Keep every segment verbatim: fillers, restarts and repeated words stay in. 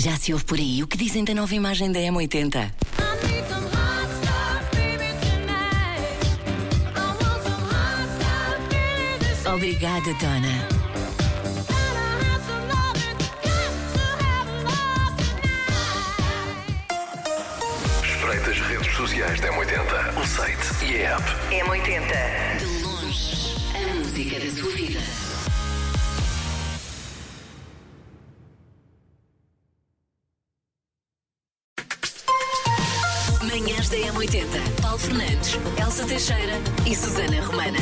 Já se ouve por aí o que dizem da nova imagem da M oitenta? Obrigada, dona. Espreite as redes sociais da M oitenta, o site e a app. M oitenta. De longe, a música da sua vida. Manhãs da M oitenta. Paulo Fernandes, Elsa Teixeira e Susana Romana.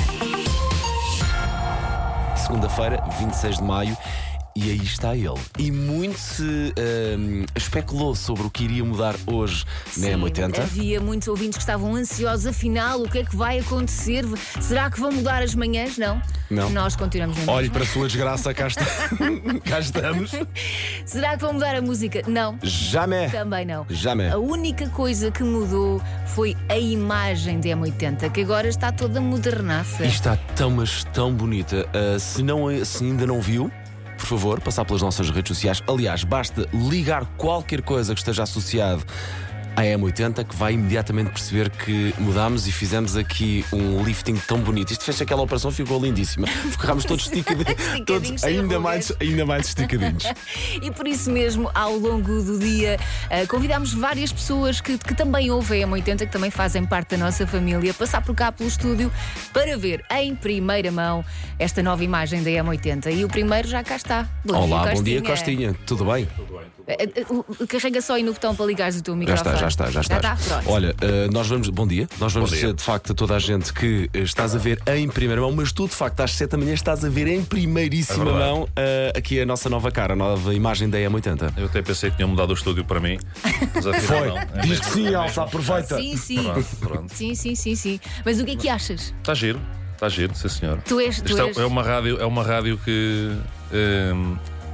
Segunda-feira, vinte e seis de maio, e aí está ele. E muito se um, especulou sobre o que iria mudar hoje na M oitenta. Havia muitos ouvintes que estavam ansiosos. Afinal, o que é que vai acontecer? Será que vão mudar as manhãs? Não. Não. Nós continuamos na mesma. Olhe, para a sua desgraça, cá, está. Cá estamos. Será que vão mudar a música? Não. Jamais. Também não. Jamais. A única coisa que mudou foi a imagem da M oitenta, que agora está toda modernaça. E está tão, mas tão bonita. Uh, se, não, se ainda não viu, por favor, passar pelas nossas redes sociais. Aliás, basta ligar qualquer coisa que esteja associado à M oitenta, que vai imediatamente perceber que mudámos e fizemos aqui um lifting tão bonito. Isto fez aquela operação, ficou lindíssima. Ficámos todos esticadinhos, todos ainda mais, ainda mais esticadinhos. E por isso mesmo, ao longo do dia, uh, convidámos várias pessoas que, que também ouvem a M oitenta, que também fazem parte da nossa família, passar por cá pelo estúdio para ver em primeira mão esta nova imagem da M oitenta. E o primeiro já cá está. Bom Olá, dia, bom dia, Costinha. Tudo bem? Tudo bem. Carrega só aí no botão para ligares o teu microfone. Já está, já está, já está. Já está? Olha, uh, nós vamos. Bom dia. Nós vamos Bom dia. dizer de facto a toda a gente que uh, estás a ver em primeira mão, mas tu de facto às sete da manhã estás a ver em primeiríssima É mão uh, aqui a nossa nova cara, a nova imagem da M oitenta. Eu até pensei que tinham mudado o estúdio para mim, mas afinal Foi. não. É Diz mesmo- que sim, é Elsa, mesmo. aproveita. Sim, sim. Pronto, pronto. Sim, sim, sim, sim. Mas o que é que achas? Está giro, está giro, sim senhor. Tu és. Tu Isto és... é, é uma rádio, é uma rádio que hum,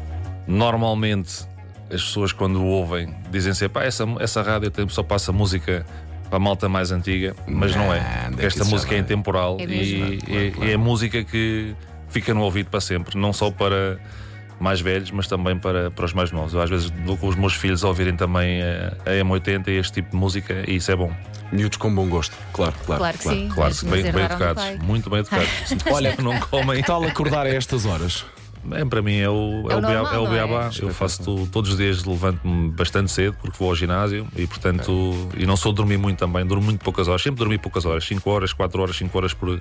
normalmente as pessoas quando ouvem dizem sempre, pá, essa, essa rádio tem- só passa música para a malta mais antiga, mas não é. Não, Porque esta isso já música é não é. intemporal É e, mesmo. e- e é música que fica no ouvido para sempre, não só para mais velhos, mas também para, para os mais novos. Eu às vezes dou com os meus filhos a ouvirem também a, a M oitenta e este tipo de música, e isso é bom. Miúdos com bom gosto, claro, claro. Claro que sim. Claro, mas- bem, mas bem herdaram do educados, pai. muito bem educados. Olha, não comem. que tal acordar a estas horas? É, para mim é o, é É o o, beabá, normal, é o não é? beabá. Eu faço tu, todos os dias, levanto-me bastante cedo porque vou ao ginásio e, portanto, e não sou de dormir muito também, durmo muito poucas horas, sempre dormi poucas horas, cinco horas, quatro horas, cinco horas por,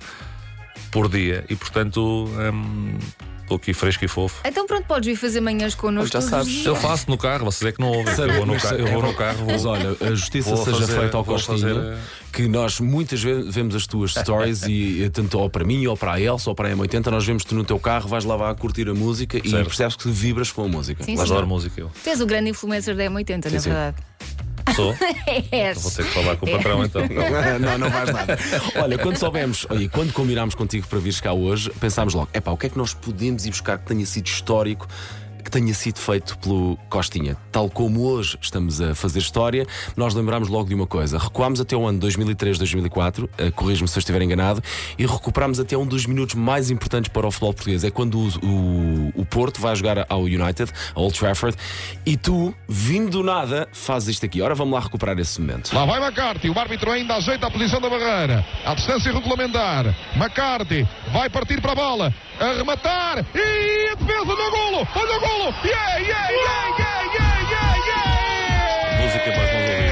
por dia e, portanto, hum, estou aqui fresco e fofo. Então pronto, podes vir fazer manhãs connosco. Já todos sabes. os dias. Eu faço no carro, vocês é que não ouvem. Eu vou no, carro, eu vou no carro, vou, Mas olha, a justiça vou seja fazer- feita ao vou Costinha, fazer- que nós muitas vezes vemos as tuas stories e e tanto ou para mim, ou para a Elsa, ou para a M oitenta, nós vemos-te no teu carro, vais lá, lá a curtir a música e Certo. percebes que vibras com a música. Sim, Mas sim. adoro música eu. Tu és o grande influencer da M oitenta, na sim. verdade. Sou? És. Vou ter que falar com o patrão então. Não, não vais nada. Olha, quando soubemos, e quando combinámos contigo para vires cá hoje, pensámos logo, epá, o que é que nós podemos ir buscar que tenha sido histórico, que tenha sido feito pelo Costinha? Tal como hoje estamos a fazer história, nós lembramos logo de uma coisa. Recuámos até o ano dois mil e três, dois mil e quatro, uh, corrijo-me se eu estiver enganado, e recuperámos até um dos minutos mais importantes para o futebol português. É quando o, o, o Porto vai jogar ao United, a Old Trafford, e tu, vindo do nada, fazes isto aqui. Ora, vamos lá recuperar esse momento. Lá vai McCarthy, o árbitro ainda ajeita a posição da barreira, à distância regulamentar. McCarthy vai partir para a bola, a rematar e a defesa do golo, olha o golo, yeah, yeah, yeah, yeah, yeah, yeah, yeah. Música para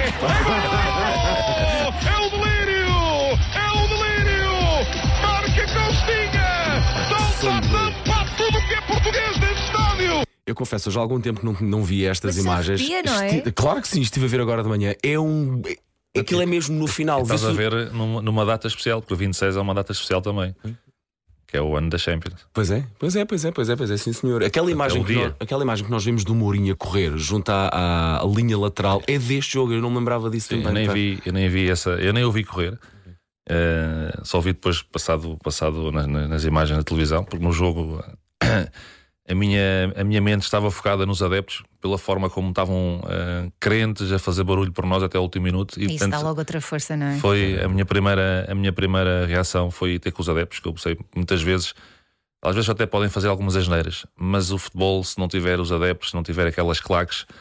os ouvidos. É o delírio, é o delírio, marca Costinha, salta a tampa tudo o que é português neste estádio. Eu confesso, já há algum tempo que não, não vi estas Mas imagens. arrepia, não é? Esti- Claro que sim, estive a ver agora de manhã. É um. Aquilo é mesmo no final. Estás a Vê-se- ver numa, numa data especial, porque o vinte e seis é uma data especial também, que é o ano da Champions. Pois é, pois é, pois é, pois é, pois é, sim senhor. Aquela imagem, o que dia. nós, aquela imagem que nós vimos do Mourinho a correr junto à, à- à linha lateral é deste jogo, eu não me lembrava disso Sim, também. eu nem pá. vi, eu nem vi essa, eu nem ouvi correr. Eh, só vi depois passado, passado nas, nas imagens da televisão, porque no jogo a minha, a minha mente estava focada nos adeptos, pela forma como estavam eh, crentes a fazer barulho por nós até o último minuto. E, Isso portanto, dá logo outra força, não é? foi a minha primeira, a minha primeira reação foi ter com os adeptos, que eu sei muitas vezes. Às vezes até podem fazer algumas asneiras, mas o futebol, se não tiver os adeptos, se não tiver aquelas claques,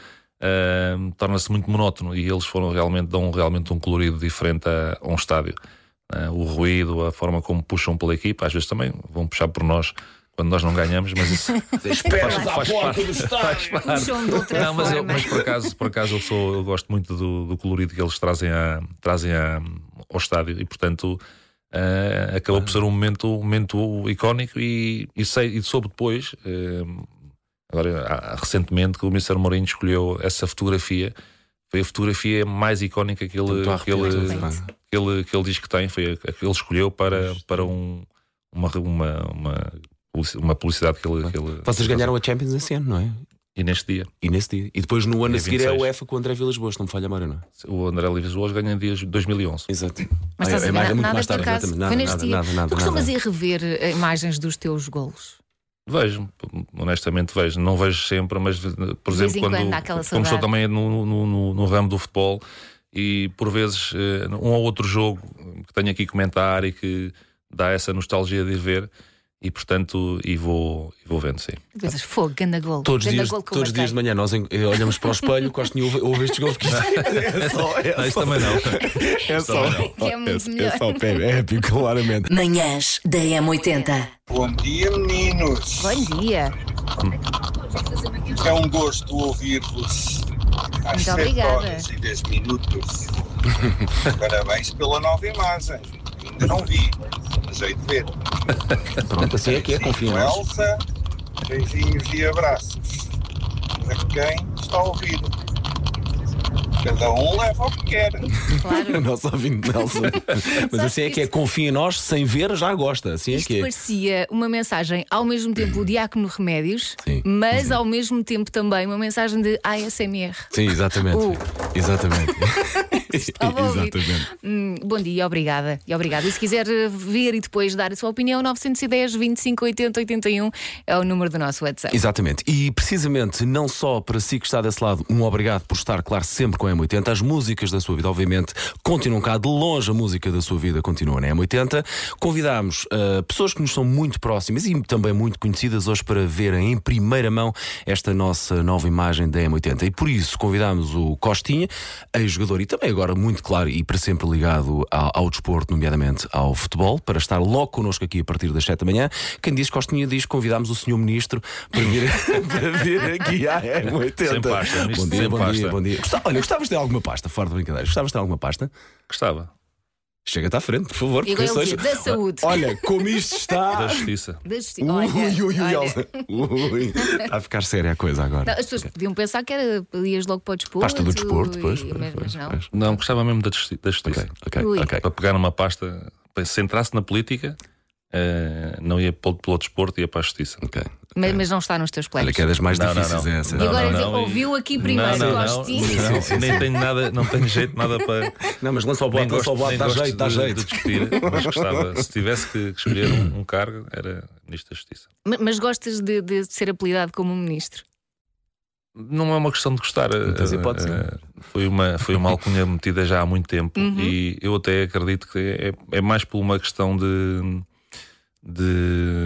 uh, torna-se muito monótono e eles foram realmente, dão realmente um colorido diferente a, a um estádio. Uh, o ruído, a forma como puxam pela equipa, às vezes também vão puxar por nós quando nós não ganhamos, mas isso Esperas faz, à faz porta parte. do estádio. Puxam de outra Não, mas, eu, forma. mas por acaso, por acaso eu, sou, eu gosto muito do, do colorido que eles trazem, a, trazem a, ao estádio e, portanto, uh, acabou por ser um momento, um momento icónico. E, e, sei, e soube depois, uh, agora, há, recentemente, que o mister Mourinho escolheu essa fotografia. Foi a fotografia mais icónica que ele, que ele, que ele, que ele diz que tem. Foi a que ele escolheu para, para um, uma, uma, uma uma publicidade que ele, que ele... Vocês ganharam a Champions esse ano, não é? E neste dia. E nesse dia. E depois no ano a seguir é vinte e seis. a UEFA com o André Vilas Boas, não me falha a memória, não é? O André Vilas Boas ganha em dias de dois mil e onze. Exato. Mas estás é, a é, ver, mais- é muito nada mais por tarde, acaso. exatamente. Nada, Foi neste nada, dia. nada, nada, Tu costumas nada. ir rever eh, imagens dos teus golos? Vejo, honestamente vejo. Não vejo sempre, mas por vez exemplo, em quando, quando dá aquela como estou saudade. também no, no, no, no ramo do futebol e por vezes eh, um ou outro jogo que tenho aqui a comentar e que dá essa nostalgia de ir ver. E portanto, e vou, e vou vendo, sim. Pensas, fogo, ganda gol. Todos os ganda dias, gol que eu todos os dias de marquei. manhã nós em- eh, olhamos para o espelho, Costinha ouve, ouve estes gols que isto é só. É Não, isso só, também não. é só, Que é muito é, melhor. é só pé, é épico, claramente. Manhãs da M oitenta. Bom dia, meninos. Bom dia. É um gosto ouvir-vos às Muito sete obrigada. horas e dez minutos. Parabéns pela nova imagem. Ainda não vi, mas hei de ver. Pronto, assim é que é, confia em nós. Elsa, beijinhos e abraços. Para quem está a ouvir. Cada um leva o que quer. O Claro. nosso ouvinte Nelson. Mas assim é que é, confia em nós, sem ver, já gosta. Assim é Isto que é. parecia uma mensagem, ao mesmo tempo o Diácono Remédios, Sim, mas ao mesmo tempo também uma mensagem de A S M R. Sim, exatamente. Uh. Exatamente. Estava a ouvir. Exatamente. Hum, bom dia, obrigada. E obrigada. E se quiser eh, ver e depois dar a sua opinião, nove um zero, vinte e cinco, oitenta, oitenta e um é o número do nosso WhatsApp. Exatamente. E precisamente, não só para si que está desse lado, um obrigado por estar, claro, sempre com a M oitenta. As músicas da sua vida, obviamente, continuam cá. De longe, a música da sua vida continua na M oitenta. Convidámos uh, pessoas que nos são muito próximas e também muito conhecidas hoje para verem em primeira mão esta nossa nova imagem da M oitenta. E por isso convidámos o Costinha, ex-jogador e também agora muito claro e para sempre ligado ao, ao desporto, nomeadamente ao futebol, para estar logo connosco aqui a partir das sete da manhã. Quem diz Costinha diz que convidámos o senhor Ministro para vir, para vir aqui à M oitenta. Sem pasta, Bom Ministro, dia, sem bom pasta. dia, bom dia. Gosta- Olha, gostavas de ter alguma pasta, fora de brincadeira? Gostavas de ter alguma pasta? Gostava. Chega-te à frente, por favor. E agora porque ele isso dizia, hoje- da saúde. Olha, como isto está. Da justiça. Da justi- Ui, Olha, ui, ui, olha. Elsa. Ui. Está a ficar séria a coisa agora. Não, as pessoas podiam pensar que era ias logo para o desporto. Pasta do desporto, e- pois. mas, pois, mas não. pois. Não, gostava mesmo da justi- da justiça. Ok, Ui. ok. Para pegar numa pasta, se entrasse na política, eh, não ia pelo, pelo desporto, ia para a justiça. Ok. Mas, mas não está nos teus planos. Olha, que é das mais Não, não, difíceis não. essa. E Não, agora não, dizer, não, e- ouviu aqui primeiro, não, não, não, Costinha. não, nem tenho nada, não tenho jeito nada para. Não, mas lança o Nem bote, lança o gosto, bote, nem dá gosto jeito, dá de, jeito. de discutir, mas gostava, se tivesse que escolher um, um cargo, era Ministro da Justiça. Ma- Mas gostas de, de ser apelidado como ministro? Não é uma questão de gostar. Não tens eh, hipótese, não é? eh, Foi uma, foi uma alcunha metida já há muito tempo e eu até acredito que é, é mais por uma questão de, de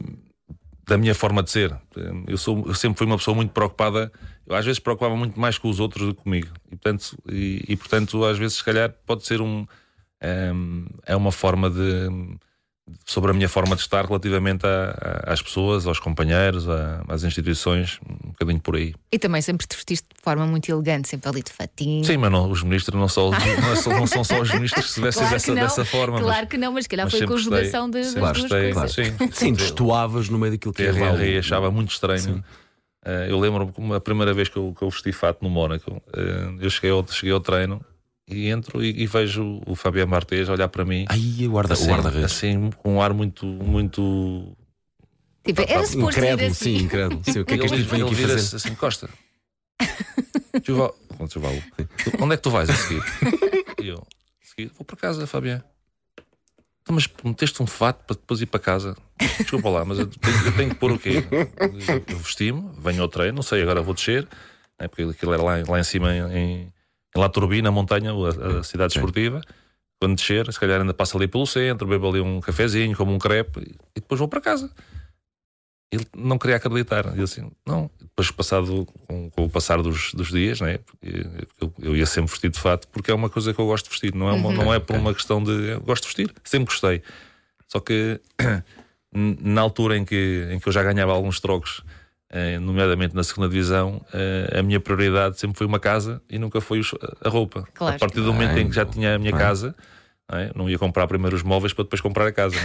da minha forma de ser. Eu, sou, eu sempre fui uma pessoa muito preocupada. Eu às vezes preocupava muito mais com os outros do que comigo. E portanto, e, e, portanto às vezes, se calhar, pode ser um. É, é uma forma de. Sobre a minha forma de estar relativamente a, a, às pessoas, aos companheiros, a, às instituições, um bocadinho por aí. E também sempre te vestiste de forma muito elegante, sempre ali de fatinho. Sim, mas não, os ministros não, só, não, são, não são só os ministros que se vestem Claro dessa, que não, dessa forma. Claro mas, que não, mas se calhar mas foi a sempre conjugação gostei, de, sempre das duas gostei, coisas. Sim, Sim, destoavas no meio daquilo que T R era lá R o- achava muito estranho. Uh, eu lembro-me que a primeira vez que eu, que eu vesti fato no Mónaco, uh, eu cheguei ao, cheguei ao treino e entro e, e vejo o Fabiano Martês a olhar para mim. Ai, o guarda- o assim, guarda-redes. assim, com um ar muito, muito. Tipo, era suposto ir Incrédulo, assim. sim, incrédulo. Sim, o que é que ele este tipo vem ele aqui vira-se fazer? assim, Costa. Chuval, Chuval, onde é que tu vais a seguir? E eu, a seguir, vou para casa, Fabiano. Então, mas meteste um fato para depois ir para casa. Desculpa lá, mas eu tenho, eu tenho que pôr o quê? Eu vesti-me, venho ao treino, não sei, agora vou descer, né, porque aquilo era lá, lá em cima, em, em La Turbie, na montanha, a, a cidade Sim. esportiva. Quando descer, se calhar ainda passo ali pelo centro, bebo ali um cafezinho, como um crepe e depois vou para casa. Ele não queria acreditar. E assim, não. Depois, passado, com, com o passar dos, dos dias, né? eu, eu ia sempre vestir de fato, porque é uma coisa que eu gosto de vestir. Não é, uma, uhum. não é por uma questão de. Eu gosto de vestir, sempre gostei. Só que na altura em que, em que eu já ganhava alguns trocos, eh, nomeadamente na segunda divisão, eh, a minha prioridade sempre foi uma casa e nunca foi a roupa. Claro. A partir do momento Ai, em que já tinha a minha Ai. casa. Não, é? Não ia comprar primeiro os móveis para depois comprar a casa.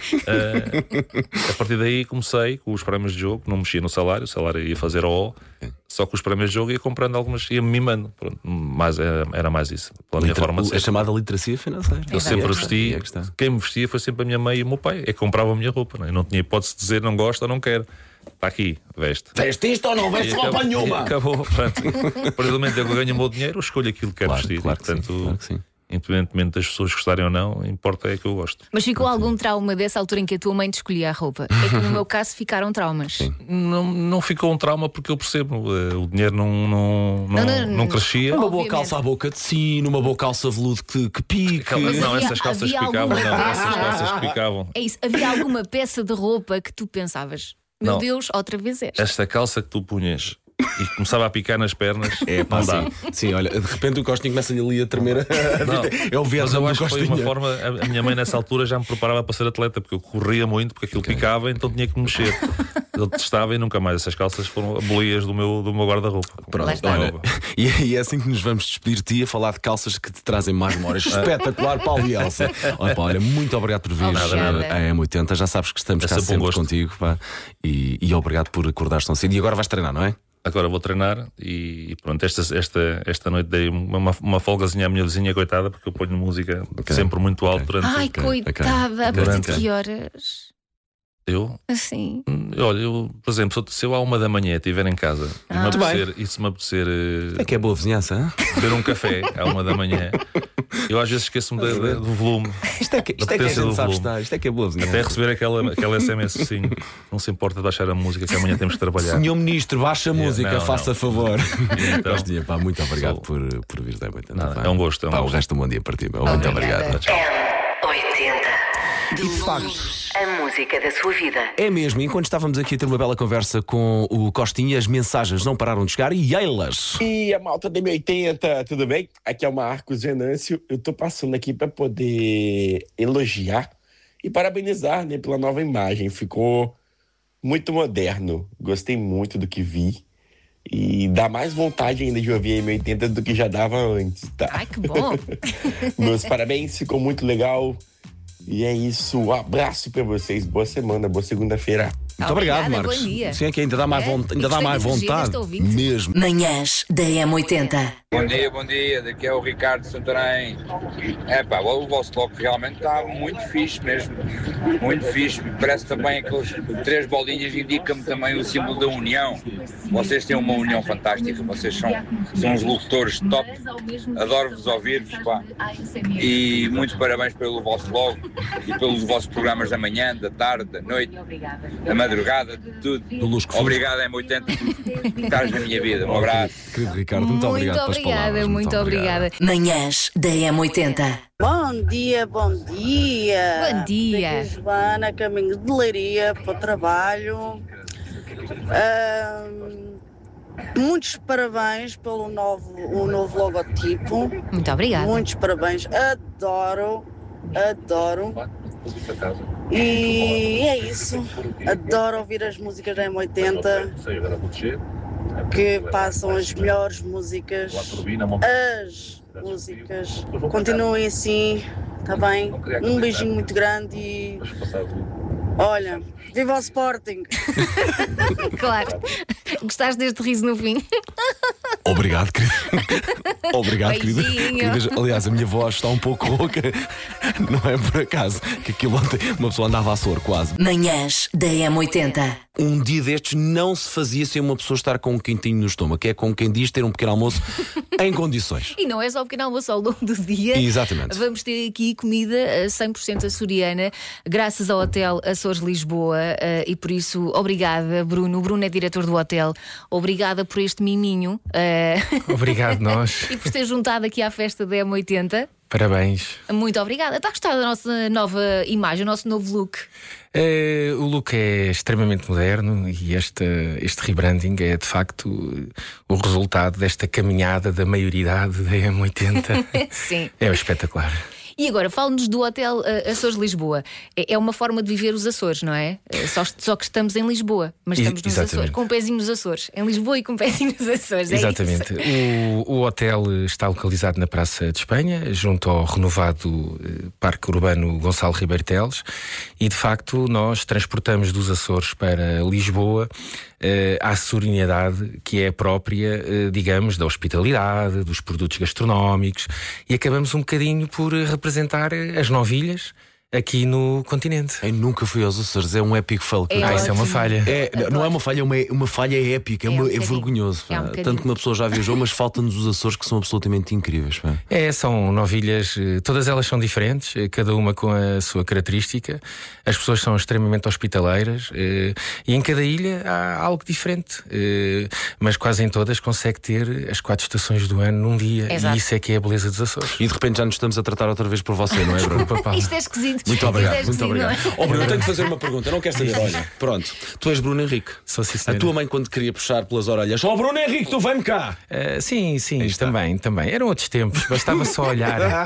uh, a partir daí comecei com os prémios de jogo, não mexia no salário, o salário ia fazer ao O, só com os prémios de jogo ia comprando algumas, ia me mimando. Pronto, mas era, era mais isso. Pela minha Liter, forma de ser. A chamada literacia financeira. Eu sempre vesti, quem me vestia foi sempre a minha mãe e o meu pai, é que comprava a minha roupa. Não, é? Eu não tinha hipótese de dizer não gosto ou não quero. Está aqui, veste. Veste isto ou não veste roupa nenhuma? Acabou. Pronto. A partir do momento em que eu ganho o meu dinheiro, eu escolho aquilo que quero claro, vestir. Claro que Portanto, sim, claro que sim. Independentemente das pessoas gostarem ou não, importa é que eu gosto. Mas ficou algum trauma dessa altura em que a tua mãe te escolhia a roupa? É que no meu caso ficaram traumas. Não, não ficou um trauma porque eu percebo, o dinheiro não, não, não, não, não, não crescia. Uma boa calça à boca de sino, uma boa calça veludo que, que pique. Mas não, havia, essas calças havia picavam, alguma... não, essas calças picavam. É isso, havia alguma peça de roupa que tu pensavas, meu não. Deus, outra vez esta. Esta calça que tu punhas e começava a picar nas pernas. É, pá, sim. sim, olha, de repente o Costinho começa ali a tremer. Não, é o mas eu acho que foi uma forma. A minha mãe nessa altura já me preparava para ser atleta, porque eu corria muito, porque aquilo okay. picava, então tinha que me mexer. Eu testava e nunca mais. Essas calças foram abolidas do meu, do meu guarda-roupa. Pronto, olha, e, e é assim que nos vamos despedir de ti, a falar de calças que te trazem mais memórias. Espetacular, Paulo e Elsa. Olha, pá, olha, muito obrigado por vir a M oitenta. Já sabes que estamos é cá sempre um contigo. Pá, e, e obrigado por acordares tão cedo. E agora vais treinar, não é? Agora vou treinar e pronto, esta, esta, esta noite dei uma, uma folgazinha à minha vizinha, coitada, porque eu ponho música okay. sempre muito alto okay. durante... Ai, okay. coitada, okay. a partir de que horas? Eu? Assim. Olha, eu, por exemplo, se eu à uma da manhã estiver em casa ah. e, me apetecer, e se me apetecer é que é boa vizinhança, hein? Beber um café à uma da manhã, eu às vezes esqueço-me de, de, do volume. Isto é que, isto é que a gente sabe estar, isto é que é boa vizinhança. Até receber aquela, aquela S M S assim, não se importa de baixar a música, que amanhã temos que trabalhar. Senhor Ministro, baixa a música, não, faça não. favor. Então, Gostinha, pá, muito obrigado sou... por, por vir da oitenta. Nada, é um gosto. É um pá, gosto. O resto do bom dia para ti. Muito obrigado. oitenta. De longe, a música da sua vida. É mesmo, enquanto estávamos aqui a ter uma bela conversa com o Costinha, as mensagens não pararam de chegar e elas. E a malta da M oitenta, tudo bem? Aqui é o Marcos Venâncio. Eu tô passando aqui para poder elogiar e parabenizar, né, pela nova imagem. Ficou muito moderno. Gostei muito do que vi. E dá mais vontade ainda de ouvir a M oitenta do que já dava antes, tá? Ai, que bom! Meus parabéns, ficou muito legal. E é isso, um abraço pra vocês, boa semana, boa segunda-feira. Muito obrigado, Obrigada, Marcos. bom dia. Sim, é que ainda dá mais, É, vonta- ainda dá mais vontade. Mesmo. Manhãs da M oitenta. Bom dia, bom dia, daqui é o Ricardo de Santarém. É pá, o vosso bloco realmente está muito fixe mesmo, muito fixe. Parece também aqueles três bolinhas, indica-me também o símbolo da união. Vocês têm uma união fantástica, vocês são, são uns locutores top, adoro-vos ouvir-vos, pá. E muitos parabéns pelo vosso blog e pelos vossos programas da manhã, da tarde, da noite, da madrugada, de tudo. Obrigado, M oitenta, por estares na minha vida. Um abraço. Querido Ricardo, muito, muito obrigado pelas obrigada, palavras. muito, muito obrigada. Manhãs da M oitenta. Bom dia, bom dia. Bom dia. Daqui é Joana, caminho de Leiria para o trabalho. Ahm, muitos parabéns pelo novo, o novo logotipo. Muito obrigada. Muitos parabéns. Adoro, adoro. E é isso. Adoro ouvir as músicas da M oitenta, que passam as melhores músicas. As músicas. Continuem assim, está bem? Um beijinho muito grande e olha, viva o Sporting! Claro. Gostaste deste riso no fim? Obrigado, querido. Obrigado, querida. Beijinho. Aliás, a minha voz está um pouco rouca. Não é por acaso que aquilo ontem uma pessoa andava a soro quase. Manhãs da M oitenta. Um dia destes não se fazia sem uma pessoa estar com um quentinho no estômago, que é como quem diz ter um pequeno almoço em condições. E não é só o pequeno almoço, ao longo do dia. Exatamente. Vamos ter aqui comida cem por cento açoriana, graças ao Hotel Açores Lisboa. E por isso, obrigada, Bruno. O Bruno é diretor do hotel. Obrigada por este miminho. Obrigado, nós. E por ter juntado aqui à festa da M oitenta. Parabéns. Muito obrigada. Está a gostar da nossa nova imagem, o nosso novo look? Uh, o look é extremamente moderno e este, este rebranding é de facto o resultado desta caminhada da maioridade da M oitenta. Sim. É espetacular. E agora, fala-nos do Hotel uh, Açores Lisboa. É, é uma forma de viver os Açores, não é? Uh, só, só que estamos em Lisboa, mas estamos nos Exatamente. Açores, com um pezinho nos Açores. Em Lisboa e com um pezinho nos Açores. Exatamente. É o, o hotel está localizado na Praça de Espanha, junto ao renovado uh, Parque Urbano Gonçalo Ribeiro Teles, e de facto nós transportamos dos Açores para Lisboa Uh, a açorianidade que é própria, uh, digamos, da hospitalidade, dos produtos gastronómicos, e acabamos um bocadinho por representar as novilhas aqui no continente. Eu nunca fui aos Açores, é um épico fail. É ah, isso é uma falha. É, não é uma falha, é uma, uma falha épica, é, É uma, um é bocadinho. vergonhoso. É um pá. bocadinho. Tanto que uma pessoa já viajou, mas falta-nos os Açores que são absolutamente incríveis. Pá. É, são novilhas, eh, todas elas são diferentes, eh, cada uma com a sua característica. As pessoas são extremamente hospitaleiras eh, e em cada ilha há algo diferente, eh, mas quase em todas consegue ter as quatro estações do ano num dia. Exato. E isso é que é a beleza dos Açores. E de repente já nos estamos a tratar outra vez por você, não é, Bruno? Desculpa, Paulo. Isto é esquisito. Muito obrigado, Isto é muito obrigado. esquisito, Ó, Bruno, eu tenho que fazer uma pergunta, não quero saber. Olha, pronto, tu és Bruno Henrique. Sou sim, A senhora. tua mãe, quando queria puxar pelas orelhas, ó, Bruno Henrique, tu vem-me cá! Eh, sim, sim, está. também, também. Eram outros tempos, bastava só olhar. não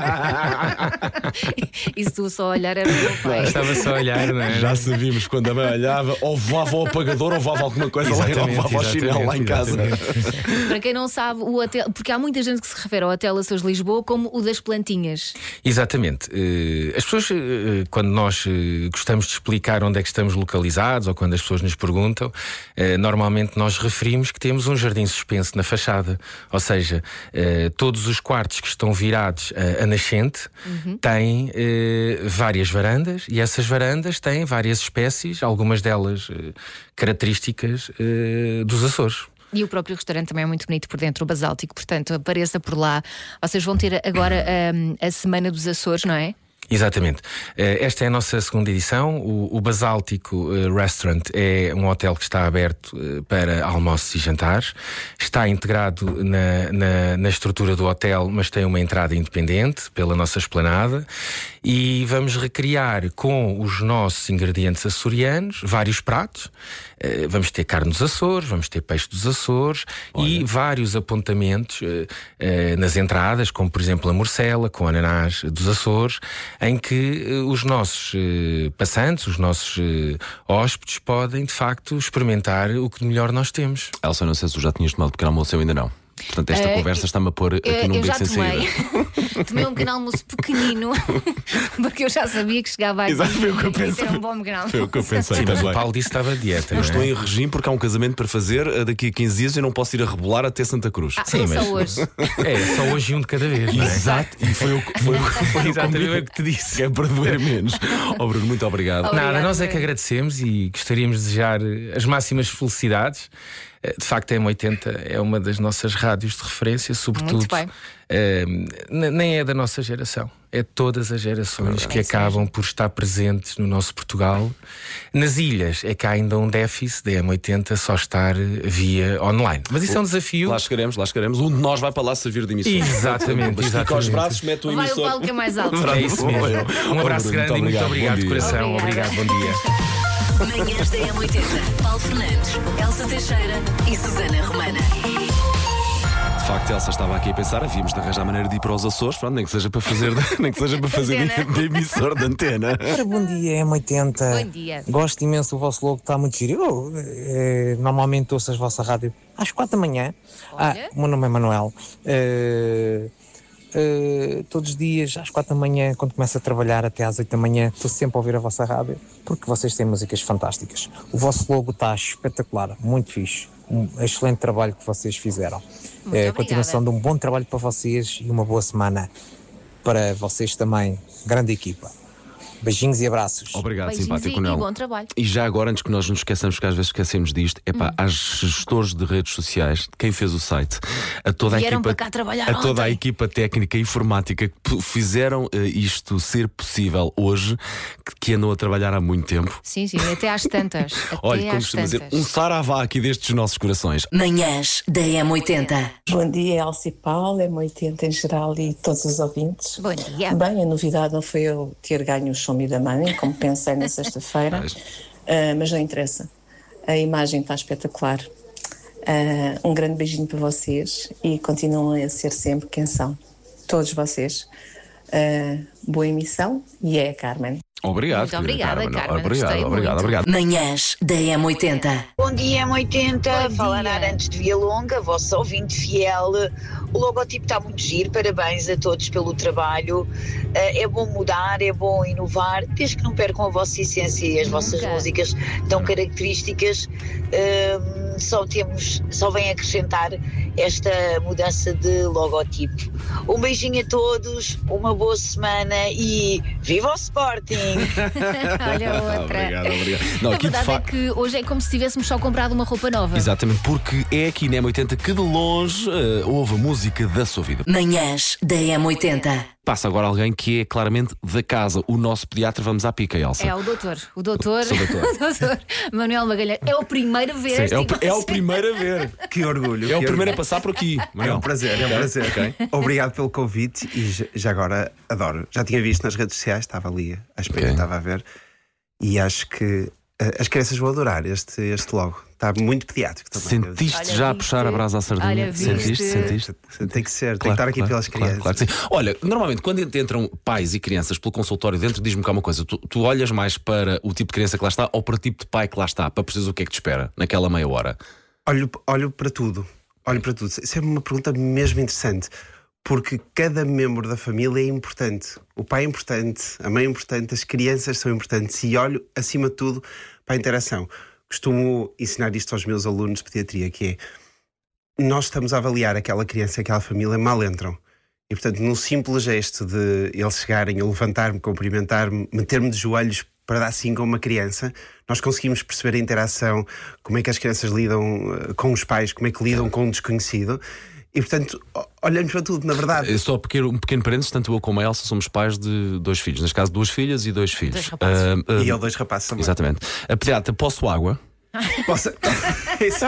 é? E se tu só olhar era o meu pai. Bastava só olhar, não é? Já sabíamos quando a mãe olhava, ou voava ao apagador, ou voava alguma coisa lá, ou Exatamente, voava ao chinelo lá em casa. exatamente. Para quem não sabe, o hotel. Porque há muita gente que se refere ao Hotel Açores Lisboa como o das plantinhas. Exatamente. Eh, As pessoas, eh, quando nós eh, gostamos de explicar onde é que estamos localizados, ou quando as pessoas nos perguntam, eh, normalmente nós referimos que temos um jardim suspenso na fachada. Ou seja, eh, todos os quartos que estão virados a, a nascente têm eh, várias varandas, e essas varandas têm várias espécies, algumas delas eh, características eh, dos Açores. E o próprio restaurante também é muito bonito por dentro, o basáltico, portanto, apareça por lá. Vocês vão ter agora hum, a Semana dos Açores, não é? Exatamente. Eh, Esta é a nossa segunda edição. O, o Basáltico eh, Restaurant é um hotel que está aberto eh, para almoços e jantares. Está integrado na, na, na estrutura do hotel, mas tem uma entrada independente pela nossa esplanada. E vamos recriar com os nossos ingredientes açorianos vários pratos. Eh, Vamos ter carne dos Açores, vamos ter peixe dos Açores e vários apontamentos eh, eh, nas entradas, como por exemplo a morcela com ananás dos Açores, em que eh, os nossos eh, passantes, os nossos eh, hóspedes podem de facto experimentar o que de melhor nós temos. Elsa, não sei se tu já tinhas tomado pequeno almoço, eu ainda não. Portanto, esta Eh, conversa está-me a pôr aqui Eu, num eu beco já sem tomei. saída. Tomei um pequeno almoço pequenino, porque eu já sabia que chegava aqui. Exato, foi o que eu e isso pensei. era um bom pequeno almoço. Foi o que eu pensei. Sim, mas também. o Paulo disse que estava de dieta. Eu não é? estou em regime porque há um casamento para fazer eh, daqui a quinze dias e eu não posso ir a rebolar até Santa Cruz. Ah, Sim, não mas- só hoje. É, só hoje um de cada vez, não é? Exato, e foi o que foi, o que- foi o Exatamente combinado o que te disse. que é para doer menos. Ó Bruno, muito obrigado. Obrigada, Nada, nós é que Bruno. agradecemos e gostaríamos de desejar eh, as máximas felicidades. Eh, De facto, a M oitenta é uma das nossas rádios de referência, sobretudo. Muito bem. eh, n- nem é da nossa geração, é de todas as gerações que É isso acabam por estar presentes no nosso Portugal. Nas ilhas é que há ainda um déficit da M oitenta só estar eh, via online. Mas isso é um desafio. Lá chegaremos, lá chegaremos. Um de nós vai para lá servir de emissor. Exatamente, Estica os exatamente. braços, mete o Vai o emissor. Paulo que é mais alto. É isso mesmo. Um abraço Bruno, grande e muito obrigado de bom dia. coração. Obrigada. Obrigado, bom dia. Manhãs da M oitenta. Paulo Fernandes, Elsa Teixeira e Susana Romana. De facto, Elsa estava aqui a pensar, havíamos de arranjar maneira de ir para os Açores, pronto, nem que seja para fazer, nem que seja para fazer Antena. de, de emissor de antena. Ora, bom dia, M oitenta. Bom dia. Gosto imenso do vosso logo, está muito giro. Eu, eh, normalmente ouço a vossa rádio às quatro da manhã. Ah, Olha. o meu nome é Manuel. Eh, eh, todos os dias, às quatro da manhã, quando começo a trabalhar até às oito da manhã, estou sempre a ouvir a vossa rádio, porque vocês têm músicas fantásticas. O vosso logo está espetacular, muito fixe. Um excelente trabalho que vocês fizeram. Muito Eh, obrigada. continuação de um bom trabalho para vocês e uma boa semana para vocês também. Grande equipa. Beijinhos e abraços. Obrigado, Beijinhos simpático e, e Nel. bom trabalho. E já agora, antes que nós nos esqueçamos, porque às vezes esquecemos disto, é pá, às gestores de redes sociais, de quem fez o site, a toda a Vieram equipa, para cá trabalhar a toda a ontem. equipa técnica e informática que p- fizeram eh, isto ser possível hoje, que, que andam a trabalhar há muito tempo. Sim, sim, até às tantas. Até Olha, como às costuma dizer, tantas. um saravá aqui destes nossos corações. Manhãs da M oitenta. Bom dia, Elsa e Paulo, M oitenta em geral e todos os ouvintes. Bom dia. Bem, a novidade não foi eu ter ganho o Show Me the Money, como pensei na sexta-feira, Mas- uh, mas não interessa. A imagem está espetacular. Uh, um grande beijinho para vocês e continuam a ser sempre quem são. Todos vocês. Uh, boa emissão e é a Carmen. Obrigado. Muito querida obrigada, Carmen. Carmen, Obrigado, gostei obrigado, muito. obrigado. Manhãs da M oitenta. Bom dia, M oitenta. Bom Fala dia. Nara antes de Via Longa, vosso ouvinte fiel. O logotipo está muito giro, parabéns a todos pelo trabalho. Eh, É bom mudar, é bom inovar, desde que não percam a vossa essência e as vossas Nunca. músicas tão características. Hum, só temos, só vem acrescentar esta mudança de logotipo. Um beijinho a todos, uma boa semana e viva o Sporting! Olha a outra. Obrigado, obrigado. Não, A aqui de verdade facto. é que hoje é como se tivéssemos só comprado uma roupa nova. Exatamente, porque é aqui na M oitenta que de longe eh, ouve a música da sua vida. Manhãs da M oitenta. Passa agora alguém que é claramente da casa, o nosso pediatra. Vamos à pica, Elsa. É o doutor. O doutor, Sou doutor. o doutor Manuel Magalhães. É o primeiro a ver Sim, esta é, o, imagem. é o primeiro a ver. Que orgulho. É o que primeiro a orgulho. passar por aqui. É Manuel. um prazer, é um Ok, prazer. ok. Obrigado pelo convite e já- já agora adoro. Já tinha visto nas redes sociais, estava ali à espera, Ok. estava a ver. E acho que eh, as crianças vão adorar este, este logo. Está muito pediátrico também. devo dizer. Sentiste Olha, já a viste? puxar a brasa à sardinha? Olha, viste? Sentiste? Sentiste? Tem que ser, tem que Claro, estar aqui claro, pelas claro, crianças. claro que sim. Olha, normalmente quando entram pais e crianças pelo consultório dentro, diz-me cá uma coisa: tu, tu olhas mais para o tipo de criança que lá está ou para o tipo de pai que lá está, para perceber o que é que te espera naquela meia hora? Olho, olho para tudo. Olho para tudo. Isso é uma pergunta mesmo interessante. Porque cada membro da família é importante. O pai é importante, a mãe é importante, as crianças são importantes. E olho, acima de tudo, para a interação. Costumo ensinar isto aos meus alunos de pediatria, que é: nós estamos a avaliar aquela criança e aquela família, mal entram. E, portanto, num simples gesto de eles chegarem, eu levantar-me, cumprimentar-me, meter-me de joelhos para dar sim com uma criança, nós conseguimos perceber a interação, como é que as crianças lidam eh, com os pais, como é que lidam com um desconhecido. E, portanto, o- olhamos para tudo, na verdade. Eh, Só pequeno, um pequeno parênteses, tanto eu como a Elsa somos pais de dois filhos. Neste caso, duas filhas e dois filhos. Dois rapazes. Ah, ah, E eu, dois rapazes também. Exatamente. A pediatra, posso água? Posso- isso...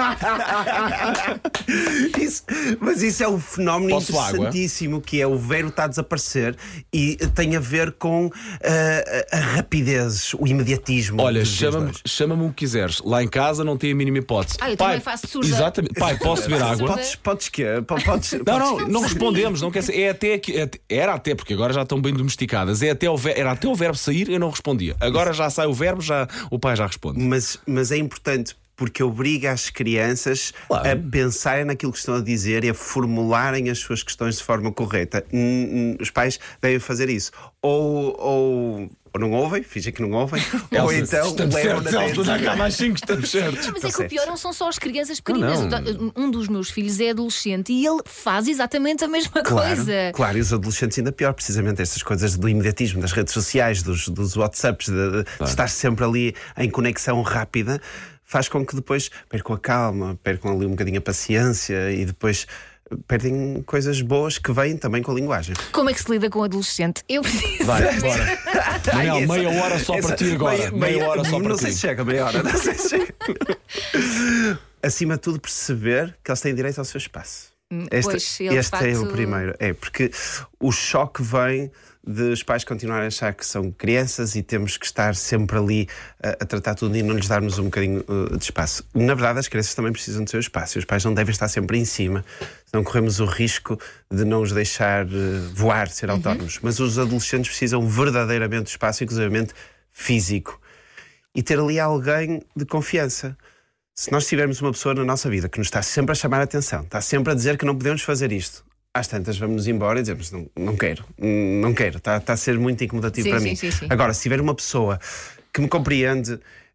Isso- Mas isso é um fenómeno Posso água? interessantíssimo, que é o verbo está a desaparecer e tem a ver com ah, a, a rapidez, o imediatismo. Olha, dos dias de chama-me hoje. chama-me o que quiseres. Lá em casa não tem a mínima hipótese. Ah, eu Pai, também faço surda. Exatamente. Pai, posso beber água? Podes, podes quê? Po- Podes, Não, não, podes- não respondemos, não quer ser. É até que, é- era até, porque agora já estão bem domesticadas. É até o ver- era até o verbo sair, eu não respondia. Agora já sai o verbo, já, o pai já responde. Mas, mas é importante porque obriga as crianças Claro. a pensarem naquilo que estão a dizer e a formularem as suas questões de forma correta. Hum, hum, Os pais devem fazer isso. Ou, ou, ou não ouvem, fingem que não ouvem, ou então estamos levam certos, na Elsa, testa. já cá mais cinco, estamos certos. Mas é Está que o certo. pior não são só as crianças pequeninas. Não, não. Um dos meus filhos é adolescente e ele faz exatamente a mesma Claro, coisa. claro, e os adolescentes ainda pior, precisamente estas coisas do imediatismo, das redes sociais, dos, dos WhatsApps, de, de estar sempre ali em conexão rápida, faz com que depois percam a calma, percam ali um bocadinho a paciência e depois perdem coisas boas que vêm também com a linguagem. Como é que se lida com o adolescente? Eu preciso. Vai, bora. Manel, Ai, meia essa- hora só para essa- ti agora. Meia, hora só para Não ti. sei se chega, meia hora. Não sei se chega. Acima de tudo, perceber que eles têm direito ao seu espaço. Este, pois, ele, de este é o facto- primeiro. É, porque o choque vem de os pais continuarem a achar que são crianças e temos que estar sempre ali a, a tratar tudo e não lhes darmos um bocadinho uh, de espaço. Na verdade, as crianças também precisam do seu espaço e os pais não devem estar sempre em cima, senão corremos o risco de não os deixar uh, voar, ser autónomos. Mas os adolescentes precisam verdadeiramente de espaço, inclusivamente físico. E ter ali alguém de confiança. Se nós tivermos uma pessoa na nossa vida que nos está sempre a chamar a atenção, está sempre a dizer que não podemos fazer isto, às tantas vamos-nos embora e dizemos: não, não quero, não quero, está, está a ser muito incomodativo Sim, para sim, mim. sim, sim. Agora, se tiver uma pessoa que me compreende,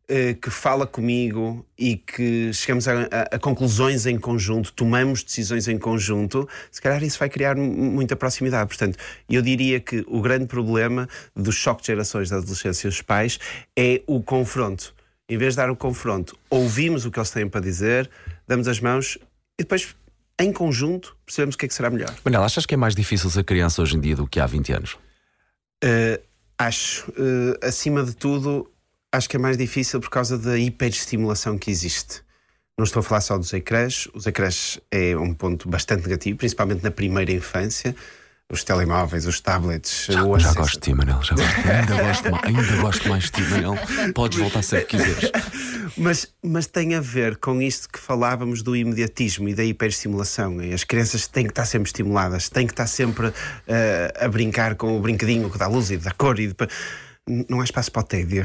que fala comigo e que chegamos a, a, a conclusões em conjunto, tomamos decisões em conjunto, se calhar isso vai criar muita proximidade. Portanto, eu diria que o grande problema do choque de gerações da adolescência e dos pais é o confronto. Em vez de dar o confronto, ouvimos o que eles têm para dizer, damos as mãos e depois, em conjunto, percebemos o que é que será melhor. Manela, achas que é mais difícil ser criança hoje em dia do que há vinte anos? Uh, acho. Uh, acima de tudo, acho que é mais difícil por causa da hiperestimulação que existe. Não estou a falar só dos ecrãs. Os ecrãs é um ponto bastante negativo, principalmente na primeira infância. Os telemóveis, os tablets. Já, o já gosto de ti, Manel. Já gosto, ainda, gosto mais, ainda gosto mais de ti, Manel. Podes voltar sempre que quiseres. Mas, mas tem a ver com isto que falávamos do imediatismo e da hiperestimulação. As crianças têm que estar sempre estimuladas, têm que estar sempre uh, a brincar com o brinquedinho da luz e da cor. E de... Não há espaço para o tédio.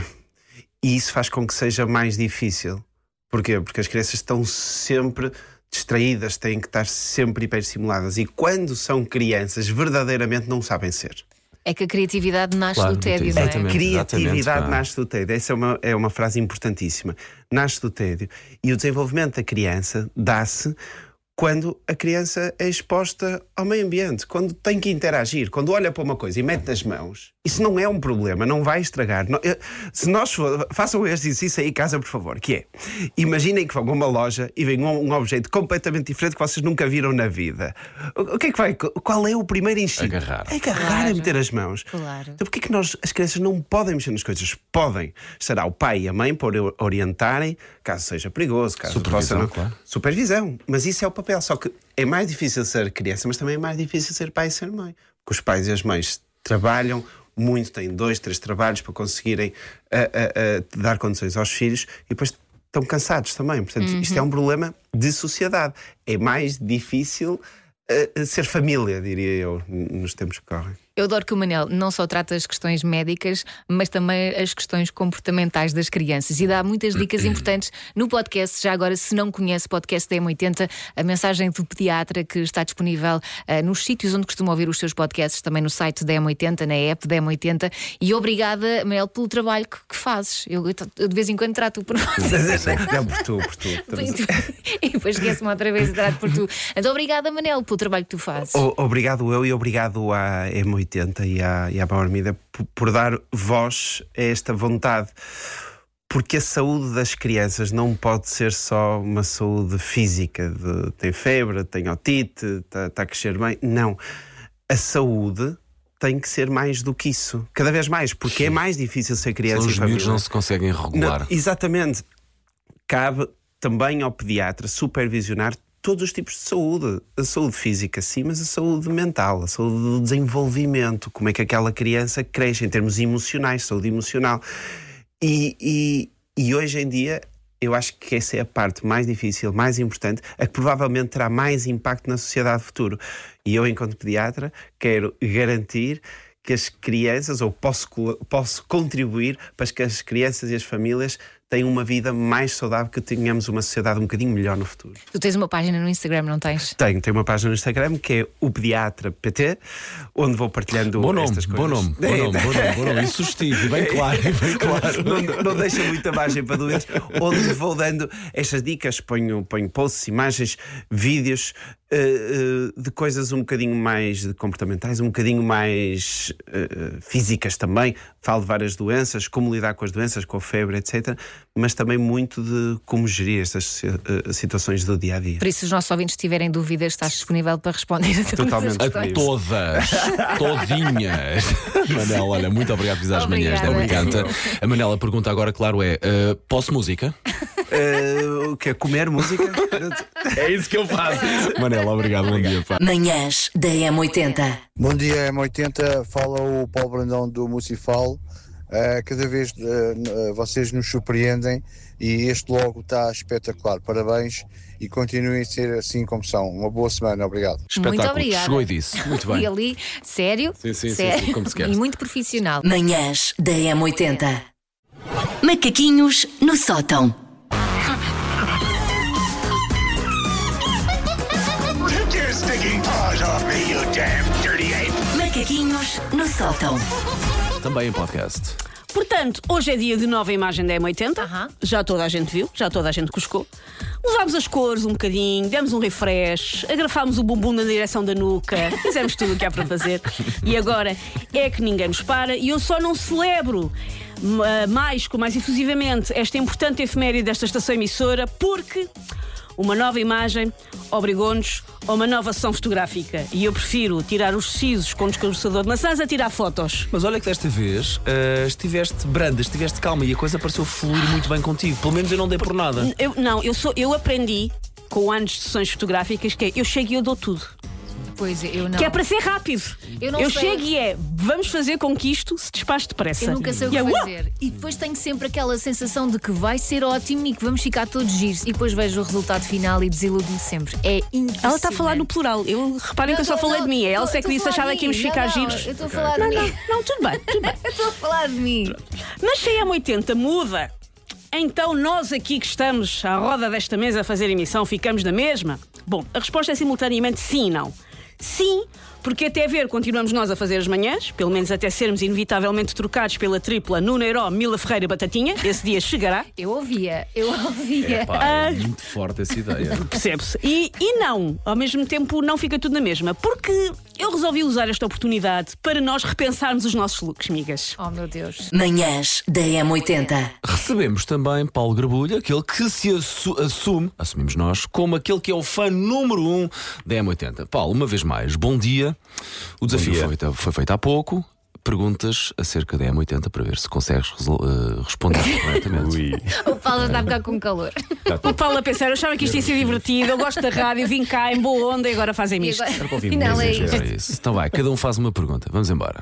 E isso faz com que seja mais difícil. Porquê? Porque as crianças estão sempre distraídas, têm que estar sempre hiperestimuladas. E quando são crianças, verdadeiramente não sabem ser. É que a criatividade nasce Claro, do tédio, não é? A criatividade exatamente, nasce do tédio. Essa é uma, é uma frase importantíssima. Nasce do tédio. E o desenvolvimento da criança dá-se quando a criança é exposta ao meio ambiente, quando tem que interagir, quando olha para uma coisa e mete nas mãos. Isso não é um problema, não vai estragar. Não, eu, se nós for, façam este exercício aí em casa, por favor, que é, imaginem que vão a uma loja e vem um, um objeto completamente diferente que vocês nunca viram na vida. O, o que é que vai? Qual é o primeiro instinto? Agarrar. Agarrar Claro. e meter as mãos. Claro. Então porquê é que nós, as crianças, não podem mexer nas coisas? Podem. Será o pai e a mãe por orientarem, caso seja perigoso, caso Supervisão, possa não... claro. Supervisão. Mas isso é o papel. Só que é mais difícil ser criança, mas também é mais difícil ser pai e ser mãe. Porque os pais e as mães trabalham muito, têm dois, três trabalhos para conseguirem uh, uh, uh, dar condições aos filhos e depois estão cansados também. Portanto, Uhum. isto é um problema de sociedade. É mais difícil uh, ser família, diria eu, nos tempos que correm. Eu adoro que o Manel não só trata as questões médicas, mas também as questões comportamentais das crianças e dá muitas dicas importantes no podcast. Já agora, se não conhece o podcast da M oitenta, a mensagem do pediatra que está disponível uh, nos sítios onde costuma ouvir os seus podcasts, também no site da M oitenta, na app da M oitenta. E obrigada, Manel, pelo trabalho que, que fazes. Eu, eu de vez em quando trato por você. Não, por tu, por tu. E depois esqueço-me outra vez e trato por tu. Então, obrigada, Manel, pelo trabalho que tu fazes. O- Obrigado eu e obrigado à M oitenta e à, e à Power Media por, por dar voz a esta vontade. Porque a saúde das crianças não pode ser só uma saúde física, de tem febre, tem otite, está tá a crescer bem. Não. A saúde tem que ser mais do que isso. Cada vez mais, porque é mais difícil ser criança Senão e os família. miúdos não se conseguem regular. Não, exatamente. Cabe também ao pediatra supervisionar todos os tipos de saúde. A saúde física, sim, mas a saúde mental, a saúde do desenvolvimento. Como é que aquela criança cresce em termos emocionais, saúde emocional. E, e, e hoje em dia, eu acho que essa é a parte mais difícil, mais importante, a que provavelmente terá mais impacto na sociedade futuro. E eu, enquanto pediatra, quero garantir que as crianças, ou posso, posso contribuir para que as crianças e as famílias tenham uma vida mais saudável, que tenhamos uma sociedade um bocadinho melhor no futuro. Tu tens uma página no Instagram, não tens? Tenho, tenho uma página no Instagram que é o Pediatra P T, onde vou partilhando Bom nome, estas coisas. bom nome, bom nome, bom nome, bom nome. E sugestivo, bem claro, bem claro. Não, não deixa muita margem para dúvidas. Onde vou dando estas dicas, ponho, ponho posts, imagens, vídeos uh, uh, de coisas um bocadinho mais comportamentais, um bocadinho mais uh, físicas também. Falo de várias doenças, como lidar com as doenças, com a febre, etcétera. Mas também muito de como gerir estas uh, situações do dia a dia. Por isso, se os nossos ouvintes tiverem dúvidas, estás disponível para responder a todas Totalmente as A questões. todas, todinhas. Manela, olha, muito obrigado por fizer as manhãs da Obrigada. oitenta. A Manela pergunta agora, claro, é: uh, posso música? Uh, o que é comer música? É isso que eu faço. Manela, obrigado, bom dia. Pá. Manhãs da M oitenta. Bom dia, M oitenta. Fala o Paulo Brandão do Mucifal. Uh, cada vez uh, vocês nos surpreendem e este logo está espetacular. Parabéns e continuem a ser assim como são. Uma boa semana, obrigado. Muito obrigada. Chegou e disse. Muito bem. E ali, sério, Sim, sim, sim, sério sim, como se quer. e muito profissional. Manhãs da M oitenta. Macaquinhos no sótão. Take your stinking paws off me, you damn dirty ape! Macaquinhos no sótão. Também em podcast. Portanto, hoje é dia de nova imagem da M oitenta. Uh-huh. Já toda a gente viu, já toda a gente cuscou. Usámos as cores um bocadinho, demos um refresh, agrafámos o bumbum na direção da nuca, fizemos tudo o que há para fazer. E agora é que ninguém nos para e eu só não celebro mais, com mais efusivamente, esta importante efeméride desta estação emissora, porque uma nova imagem obrigou-nos a uma nova sessão fotográfica. E eu prefiro tirar os sisos com descabeçador de maçãs a tirar fotos. Mas olha que desta vez uh, estiveste branda, estiveste calma e a coisa pareceu fluir muito bem contigo. Pelo menos eu não dei por nada. Eu, não, eu, sou, eu aprendi com anos de sessões fotográficas que é, eu chego e eu dou tudo. Pois, eu não. Que é para ser rápido. Eu, não eu sei. chego e é, vamos fazer com que isto se despache depressa. Eu nunca sei o que e fazer. E depois tenho sempre aquela sensação de que vai ser ótimo e que vamos ficar todos giros. E depois vejo o resultado final e desiludo-me sempre. É impossível. Ela está a falar no plural. Eu reparem não, que eu só falei não, de mim. É ela é que disse achava que íamos ficar não, giros. Eu estou a falar não, de não, mim. Não, não, tudo bem, tudo bem. Eu estou a falar de mim. Mas se a M oitenta muda, então nós aqui que estamos à roda desta mesa a fazer emissão ficamos na mesma? Bom, a resposta é simultaneamente sim e não. Sim, porque até ver continuamos nós a fazer as manhãs, pelo menos até sermos inevitavelmente trocados pela tripla Nuno Herói, Mila Ferreira e Batatinha. Esse dia chegará. Eu ouvia, eu ouvia. Epá, é muito forte essa ideia. Percebe-se. E, e não, ao mesmo tempo não fica tudo na mesma, porque eu resolvi usar esta oportunidade para nós repensarmos os nossos looks, migas. Oh, meu Deus. Manhãs da M oitenta. Recebemos também Paulo Grabulha, aquele que se assu- assume, assumimos nós, como aquele que é o fã número um da M oitenta. Paulo, uma vez mais, bom dia. O desafio foi feito, foi feito há pouco. Perguntas acerca da M oitenta para ver se consegues resol- uh, responder corretamente. O Paulo está a ficar com calor. O Paulo a pensar, eu achava que isto ia ser divertido, eu gosto da rádio, vim cá em boa onda e agora fazem isto. Afinal é isto. É isso. Então vai, cada um faz uma pergunta. Vamos embora.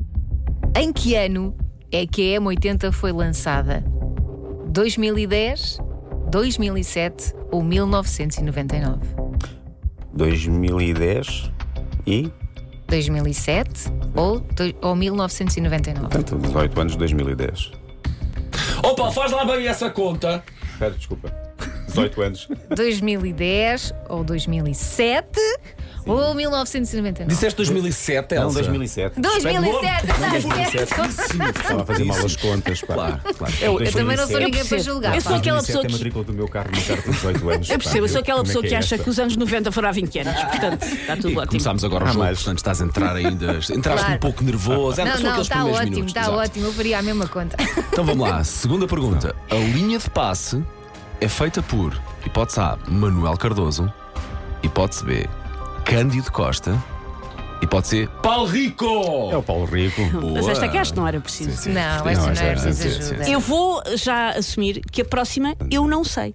Em que ano é que a M oitenta foi lançada? dois mil e dez, dois mil e sete ou mil novecentos e noventa e nove? dois mil e dez e... dois mil e sete ou, ou mil novecentos e noventa e nove? Portanto, dezoito anos de dois mil e dez. Opa, faz lá bem essa conta. Espera, desculpa. dezoito anos. dois mil e dez ou dois mil e sete ou mil novecentos e noventa e nove? Disseste dois mil e sete, Elsa? Não, dois mil e sete. dois mil e sete, está certo. Estava a fazer mal as contas. Pá. Claro, claro. Eu, eu também não sou ninguém para julgar. Eu sou aquela pessoa que... a matrícula do meu carro no carro de dezoito anos. Eu percebo, eu sou aquela pessoa que, é acha esta? que os anos noventa foram há vinte anos. Portanto, está tudo E ótimo. começámos agora o Ah, jogo, mais. portanto estás a entrar ainda. Entraste Claro. um pouco nervoso. Não, São não, aqueles está primeiros ótimo, minutos, está exato. ótimo. Eu faria a mesma conta. Então vamos lá, segunda pergunta. A linha de passe é feita por hipótese A, Manuel Cardoso, hipótese B, Cândido Costa, hipótese C, Paulo Rico. É o Paulo Rico. Mas esta aqui acho que não era preciso. Sim, sim. Não, esta Não, não esta é é- preciso sim, sim, ajuda. sim. Eu vou já assumir que a próxima eu não sei.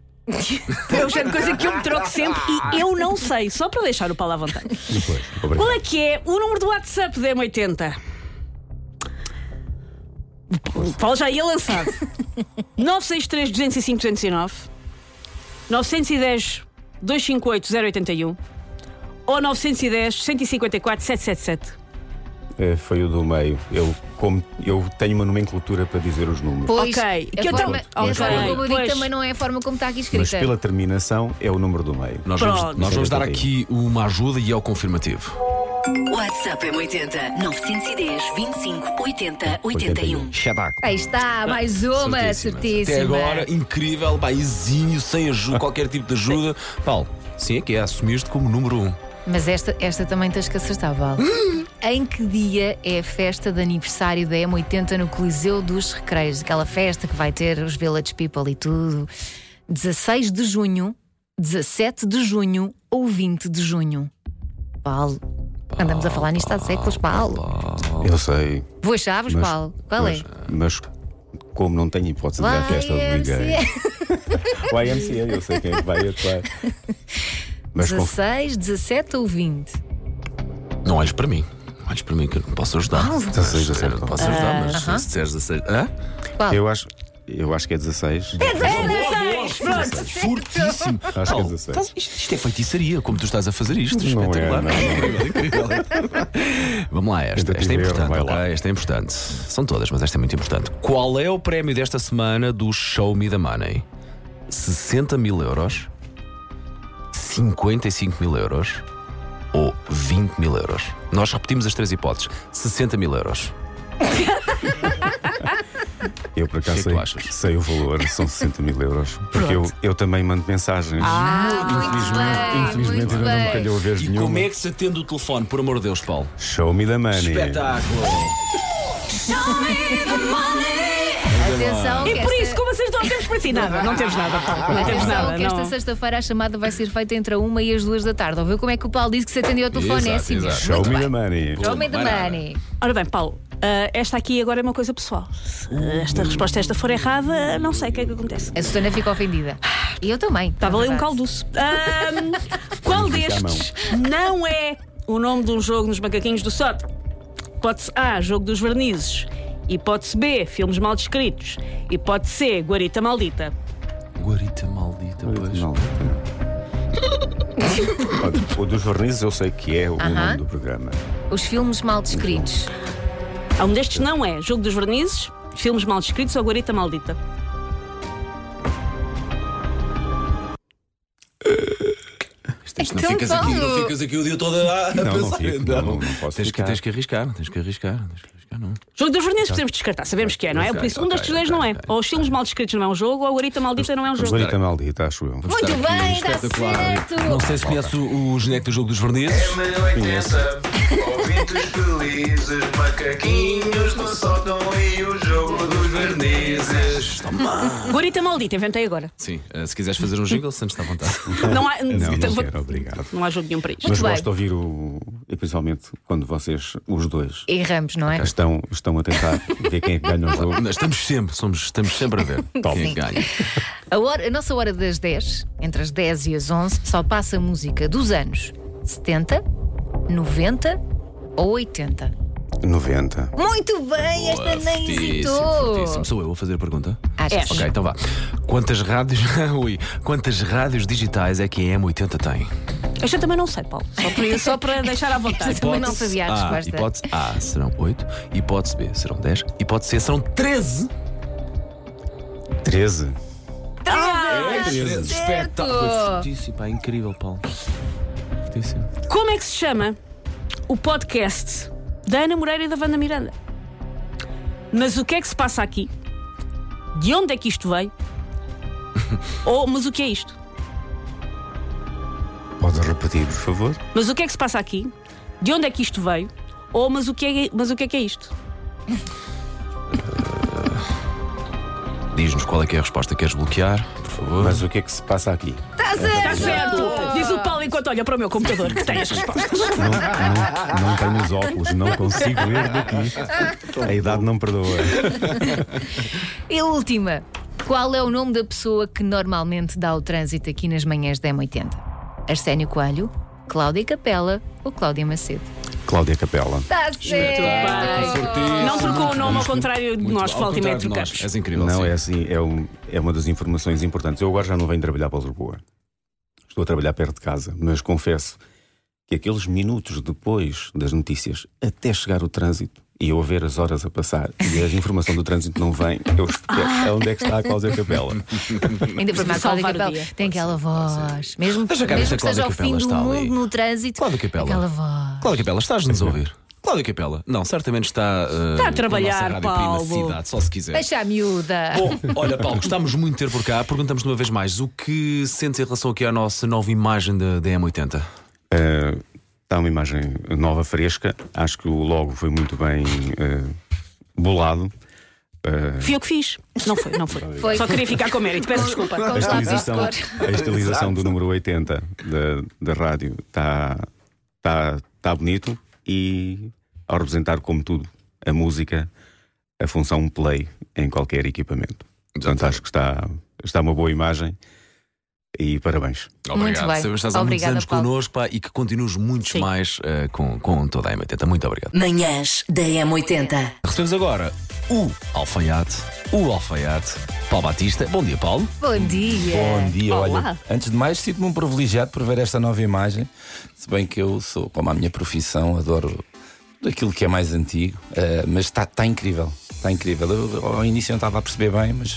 É o género de coisa que eu me troco sempre e eu não sei, só para deixar o Paulo à vontade. Qual é que é o número do WhatsApp da M oitenta? O Paulo já ia lançado. nove seis três, dois zero cinco, dois zero nove, nove um zero, dois cinco oito, zero oito um ou nove um zero, cento e cinquenta e quatro, setecentos e setenta e sete. É, foi o do meio. Eu, como, eu tenho uma nomenclatura para dizer os números. Pois, Ok, a que eu forma, tam- a ok, forma como eu digo pois. também não é a forma como está aqui Mas escrita. pela terminação é o número do meio. Nós vamos, Pronto. nós vamos dar aqui uma ajuda e é o confirmativo. WhatsApp M oitenta nove um zero, vinte e cinco, oitenta, oitenta e um. Espetáculo. Aí está, mais uma, Certíssima. certíssima. Até agora, incrível, pá, exímio, sem ajuda, qualquer tipo de ajuda. Paulo, sim é que é, assumiste como número um. Mas esta, esta também tens que acertar, Val. Em que dia é a festa de aniversário da M oitenta no Coliseu dos Recreios? Aquela festa que vai ter os Village People e tudo. dezasseis de junho, dezassete de junho ou vinte de junho? Paulo. Andamos a falar nisto há séculos, Paulo. Eu sei. Boas chaves, Mas- Paulo. Qual mas, é? Mas como não tenho hipótese de ir à festa de ninguém. O I M C A, eu sei quem é que vai atuar. Mas com- dezasseis, dezassete ou vinte? Não olhes para mim. Não olhes para mim que eu não posso ajudar. Paulo. dezasseis, Eu não posso ajudar, mas Aham. se disseres dezasseis. Hã? Qual? eu acho, eu acho que é dezasseis. É dezasseis! Pronto! Fortíssimo. Acho que é Paulo, dezasseis. estás- isto, isto é feitiçaria, como tu estás a fazer isto. Não é, Espetacular. não, não. Incrível, incrível. Vamos lá, esta, esta é Tentativa, importante, vai ok? lá. Esta é importante. São todas, mas esta é muito importante. Qual é o prémio desta semana do Show Me the Money? sessenta mil euros, cinquenta e cinco mil euros ou vinte mil euros? Nós repetimos as três hipóteses. sessenta mil euros, Eu, por acaso, que é que sei, tu achas? sei o valor, são sessenta mil euros. Porque eu, Pronto. eu também mando mensagens. Ah, muito infelizmente, bem, infelizmente muito ainda não me bem. calhou a vez E nenhuma. como é que se atende o telefone, por amor de Deus, Paulo? Show me the money. Espetáculo! Atenção, E que por esta- isso, como vocês não temos para si nada. Não temos nada, Paulo. Não temos Atenção nada. que esta Não. sexta-feira a chamada vai ser feita entre a uma e as duas da tarde. Ouviu como é que o Paulo disse que se atendeu ao telefone? Exato, é assim exato. mesmo. Show Muito me bem. the money. Show me the Vai nada. money. Ora bem, Paulo, ah, esta aqui agora é uma coisa pessoal. Se esta resposta esta for errada, não sei o que é que acontece. A Susana fica ofendida. E eu também. Estava na ali um verdade. caldoço. Ahm, qual destes não é o nome de um jogo nos macaquinhos do sótão? Hipótese A, jogo dos vernizes. Hipótese B, filmes mal descritos. Hipótese C, guarita maldita. Guarita maldita, pois. Não. Olha, o dos vernizes eu sei que é o Aham. nome do programa. Os filmes mal descritos. Um destes não é jogo dos vernizes, filmes mal descritos ou guarita maldita. Isto não, Então, ficas aqui, não Paulo. ficas aqui o dia todo a, a Não, não pensar. fico, não, não posso tens, que, ficar. tens que arriscar, tens que arriscar, tens que arriscar, não. Jogo dos vernizes podemos descartar, sabemos que é, não é? Ok, Por isso, um ok, destes dois ok, não é. ok. Ou os filmes mal descritos não é um jogo, ou a guarita maldita não é um jogo. Guarita maldita, acho eu. Muito Estar aqui, bem, está espetacular. certo. Não sei se conhece o, o genérico do jogo dos vernizes. Conheço. Ouvintes felizes, macaquinhos no sótão e o jogo dos vernizes. Guarita maldita, inventei agora. Sim, eh, se quiseres fazer um jingle, sentes-te à vontade. Não há, Não, não vou- quero, obrigado. não há jogo nenhum para isto. Mas bem. gosto de ouvir o. E principalmente quando vocês, os dois, Erramos, não é? estão, estão a tentar ver quem é que ganha o jogo. Nós estamos sempre, somos, estamos sempre a ver quem é que ganha. A, hora- a nossa hora das dez, entre as dez e as onze, só passa música dos anos setenta, noventa ou oitenta. noventa. Muito bem, esta nem Fortíssimo, hesitou. fortíssimo. Sou eu a fazer a pergunta? Acho que sim. Ok, então vá. Quantas rádios. Ui, quantas rádios digitais é que a M oitenta tem? Esta também não sei, Paulo. Só para, só para deixar à vontade. Esta também não sabia a A, resposta. hipótese A serão oito, hipótese B serão dez, hipótese C serão treze. treze. Ah, treze. certo. Espetáculo. Foi fortíssimo, pá, incrível, Paulo. Fortíssimo. Como é que se chama o podcast da Ana Moreira e da Wanda Miranda? Mas o que é que se passa aqui? De onde é que isto veio? Ou, mas o que é isto? Pode repetir, por favor? Mas o que é que se passa aqui? De onde é que isto veio? Ou, mas o que é, mas o que, é, que é isto? Diz-nos qual é que é a resposta que queres bloquear, por favor. Mas o que é que se passa aqui? Está certo. Está certo! Diz o Paulo enquanto olha para o meu computador que tem as respostas. Não, não, não tenho os óculos, não consigo ler daqui. A idade não perdoa. E a última. Qual é o nome da pessoa que normalmente dá o trânsito aqui nas manhãs da M oitenta? Arsénio Coelho, Cláudia Capela ou Cláudia Macedo? Cláudia Capela. Está certo! Não trocou o nome ao contrário de Muito nós, ao volta e meia contrário de nós. trocamos. És incrível. Não, sim. é assim, é, um, é uma das informações importantes. Eu agora já não venho trabalhar para Lisboa. Estou a trabalhar perto de casa, mas confesso que aqueles minutos depois das notícias, até chegar o trânsito, e eu a ver as horas a passar e a informação do trânsito não vem, eu estou, onde é que está a Cláudia Capela? Ainda por cima, a Cláudia Salvar o Capela dia. tem aquela voz. Mesmo, Deixa cá ver se mesmo a que esteja Cláudia ao fim Capela do está ali. mundo no trânsito, Cláudia Capela. aquela voz. Cláudia Capela, estás-nos a ouvir? Cláudia Capela, não, certamente está, uh, Está a trabalhar, na nossa rádio Paulo. Prima Cidade, só se quiser. Deixa a miúda. Bom, olha, Paulo, gostamos muito de ter por cá. Perguntamos de uma vez mais o que sentes em relação aqui à nossa nova imagem da, da M oitenta? Uh, está uma imagem nova, fresca. Acho que o logo foi muito bem uh, bolado. Uh, Fui eu que fiz. Não foi, não foi. Foi. Só queria ficar com mérito, peço desculpa. Com a os lápis de estilização, cor. a estilização do número oitenta da, da rádio está tá, tá bonito e ao representar, como tudo, a música, a função play em qualquer equipamento. Portanto, acho que está, está uma boa imagem e parabéns. Obrigado. bem. Sabemos que estás há muitos Obrigada, anos Paulo. connosco, pá, e que continues muitos Sim. mais uh, com, com toda a M oitenta. Muito obrigado. Manhãs da M oitenta. Recebemos agora o alfaiate, o alfaiate, Paulo Batista. Bom dia, Paulo. Bom dia. Bom dia, Olá. olha. Antes de mais, sinto-me um privilegiado por ver esta nova imagem. Se bem que eu sou, como a minha profissão, adoro tudo aquilo que é mais antigo, uh, mas está tá incrível. Está incrível. Eu, ao início não estava a perceber bem, mas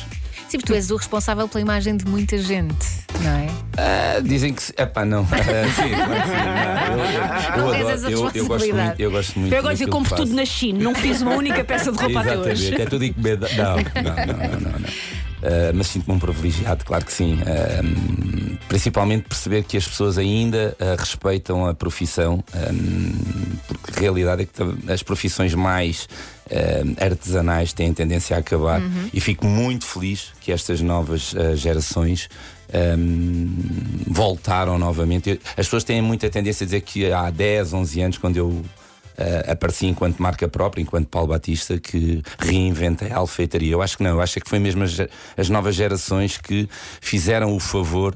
Sim, porque tu és o responsável pela imagem de muita gente, não é? Ah, dizem que. Epá, não. Ah, sim, claro que sim. Não, eu, Não eu, tens adoro, essa eu, eu gosto responsabilidade. muito. Eu gosto muito Eu agora dizer, daquilo compro que tudo faço. na China, não fiz uma única peça de roupa até hoje. Exatamente, é tudo encomenda. Não, não, não, não, não, não. Uh, mas sinto-me um privilegiado, claro que sim. Uh, principalmente perceber que as pessoas ainda uh, respeitam a profissão, um, porque a realidade é que as profissões mais uh, artesanais têm tendência a acabar. Uhum. E fico muito feliz que estas novas uh, gerações um, voltaram novamente. Eu, as pessoas têm muita tendência a dizer que há dez, onze anos, quando eu Uh, apareci enquanto marca própria, enquanto Paulo Batista, que reinventei a alfeitaria. Eu acho que não, eu acho que foi mesmo as, as novas gerações que fizeram o favor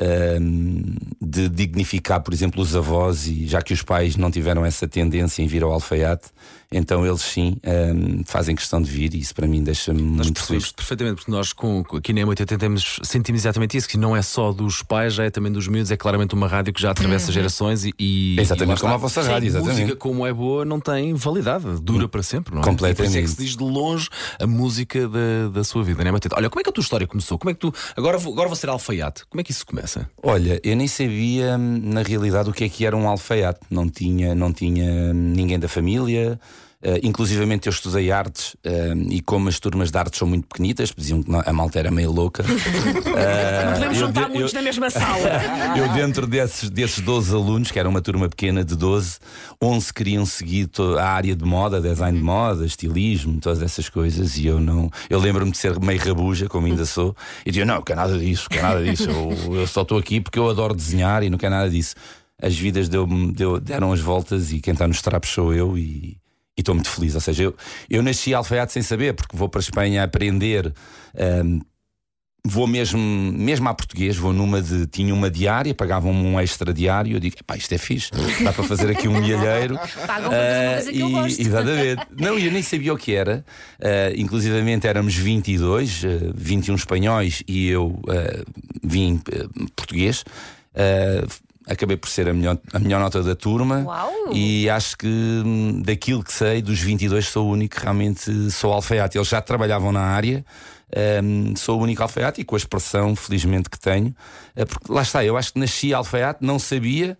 uh, de dignificar, por exemplo, os avós, e já que os pais não tiveram essa tendência em vir ao alfaiate, então eles sim um, fazem questão de vir, e isso para mim deixa-me Nós muito percebemos feliz. perfeitamente, porque nós com, aqui na M oitenta temos, sentimos exatamente isso, que não é só dos pais, já é também dos miúdos, é claramente uma rádio que já atravessa Uhum. gerações e, e Exatamente, e lá como está. a vossa Sim, rádio, exatamente. música como é boa não tem validade, dura para sempre, não é? Completamente. E por isso é que se diz de longe a música da, da sua vida, não é? Olha, como é que a tua história começou? Como é que tu, agora, vou, agora vou ser alfaiate, como é que isso começa? Olha, eu nem sabia na realidade o que é que era um alfaiate, não tinha, não tinha ninguém da família. Uh, inclusivamente eu estudei artes uh, e como as turmas de artes são muito pequenitas, diziam que não, a malta era meio louca. Uh, Não podemos eu juntar de- muitos eu- na mesma sala. Eu dentro desses, desses doze alunos, que era uma turma pequena de doze, onze queriam seguir to- a área de moda, design de moda, estilismo, todas essas coisas, e eu não. Eu lembro-me de ser meio rabuja, como ainda sou, e dizia: não, não quero nada disso, não quero nada disso, eu, eu só estou aqui porque eu adoro desenhar e não quero nada disso. As vidas deu, deu, deram as voltas e quem está nos trapos sou eu, e e estou muito feliz. Ou seja, eu, eu nasci alfaiate sem saber, porque vou para a Espanha aprender. Um, Vou mesmo, mesmo a português, vou numa de. Tinha uma diária, pagavam-me um extra diário. Eu digo: pá, isto é fixe, dá para fazer aqui um milheiro. Pagam para fazer uma coisa que eu e- gosto. Exatamente. Não, eu nem sabia o que era. Uh, inclusivamente éramos vinte e dois, uh, vinte e um espanhóis e eu uh, vim uh, português. Uh, Acabei por ser a melhor, a melhor nota da turma. Uau. E acho que hum, daquilo que sei, dos vinte e dois, sou o único que realmente sou alfaiate. Eles já trabalhavam na área, hum, sou o único alfaiate, e com a expressão, felizmente, que tenho. É porque lá está, eu acho que nasci alfaiate, não sabia.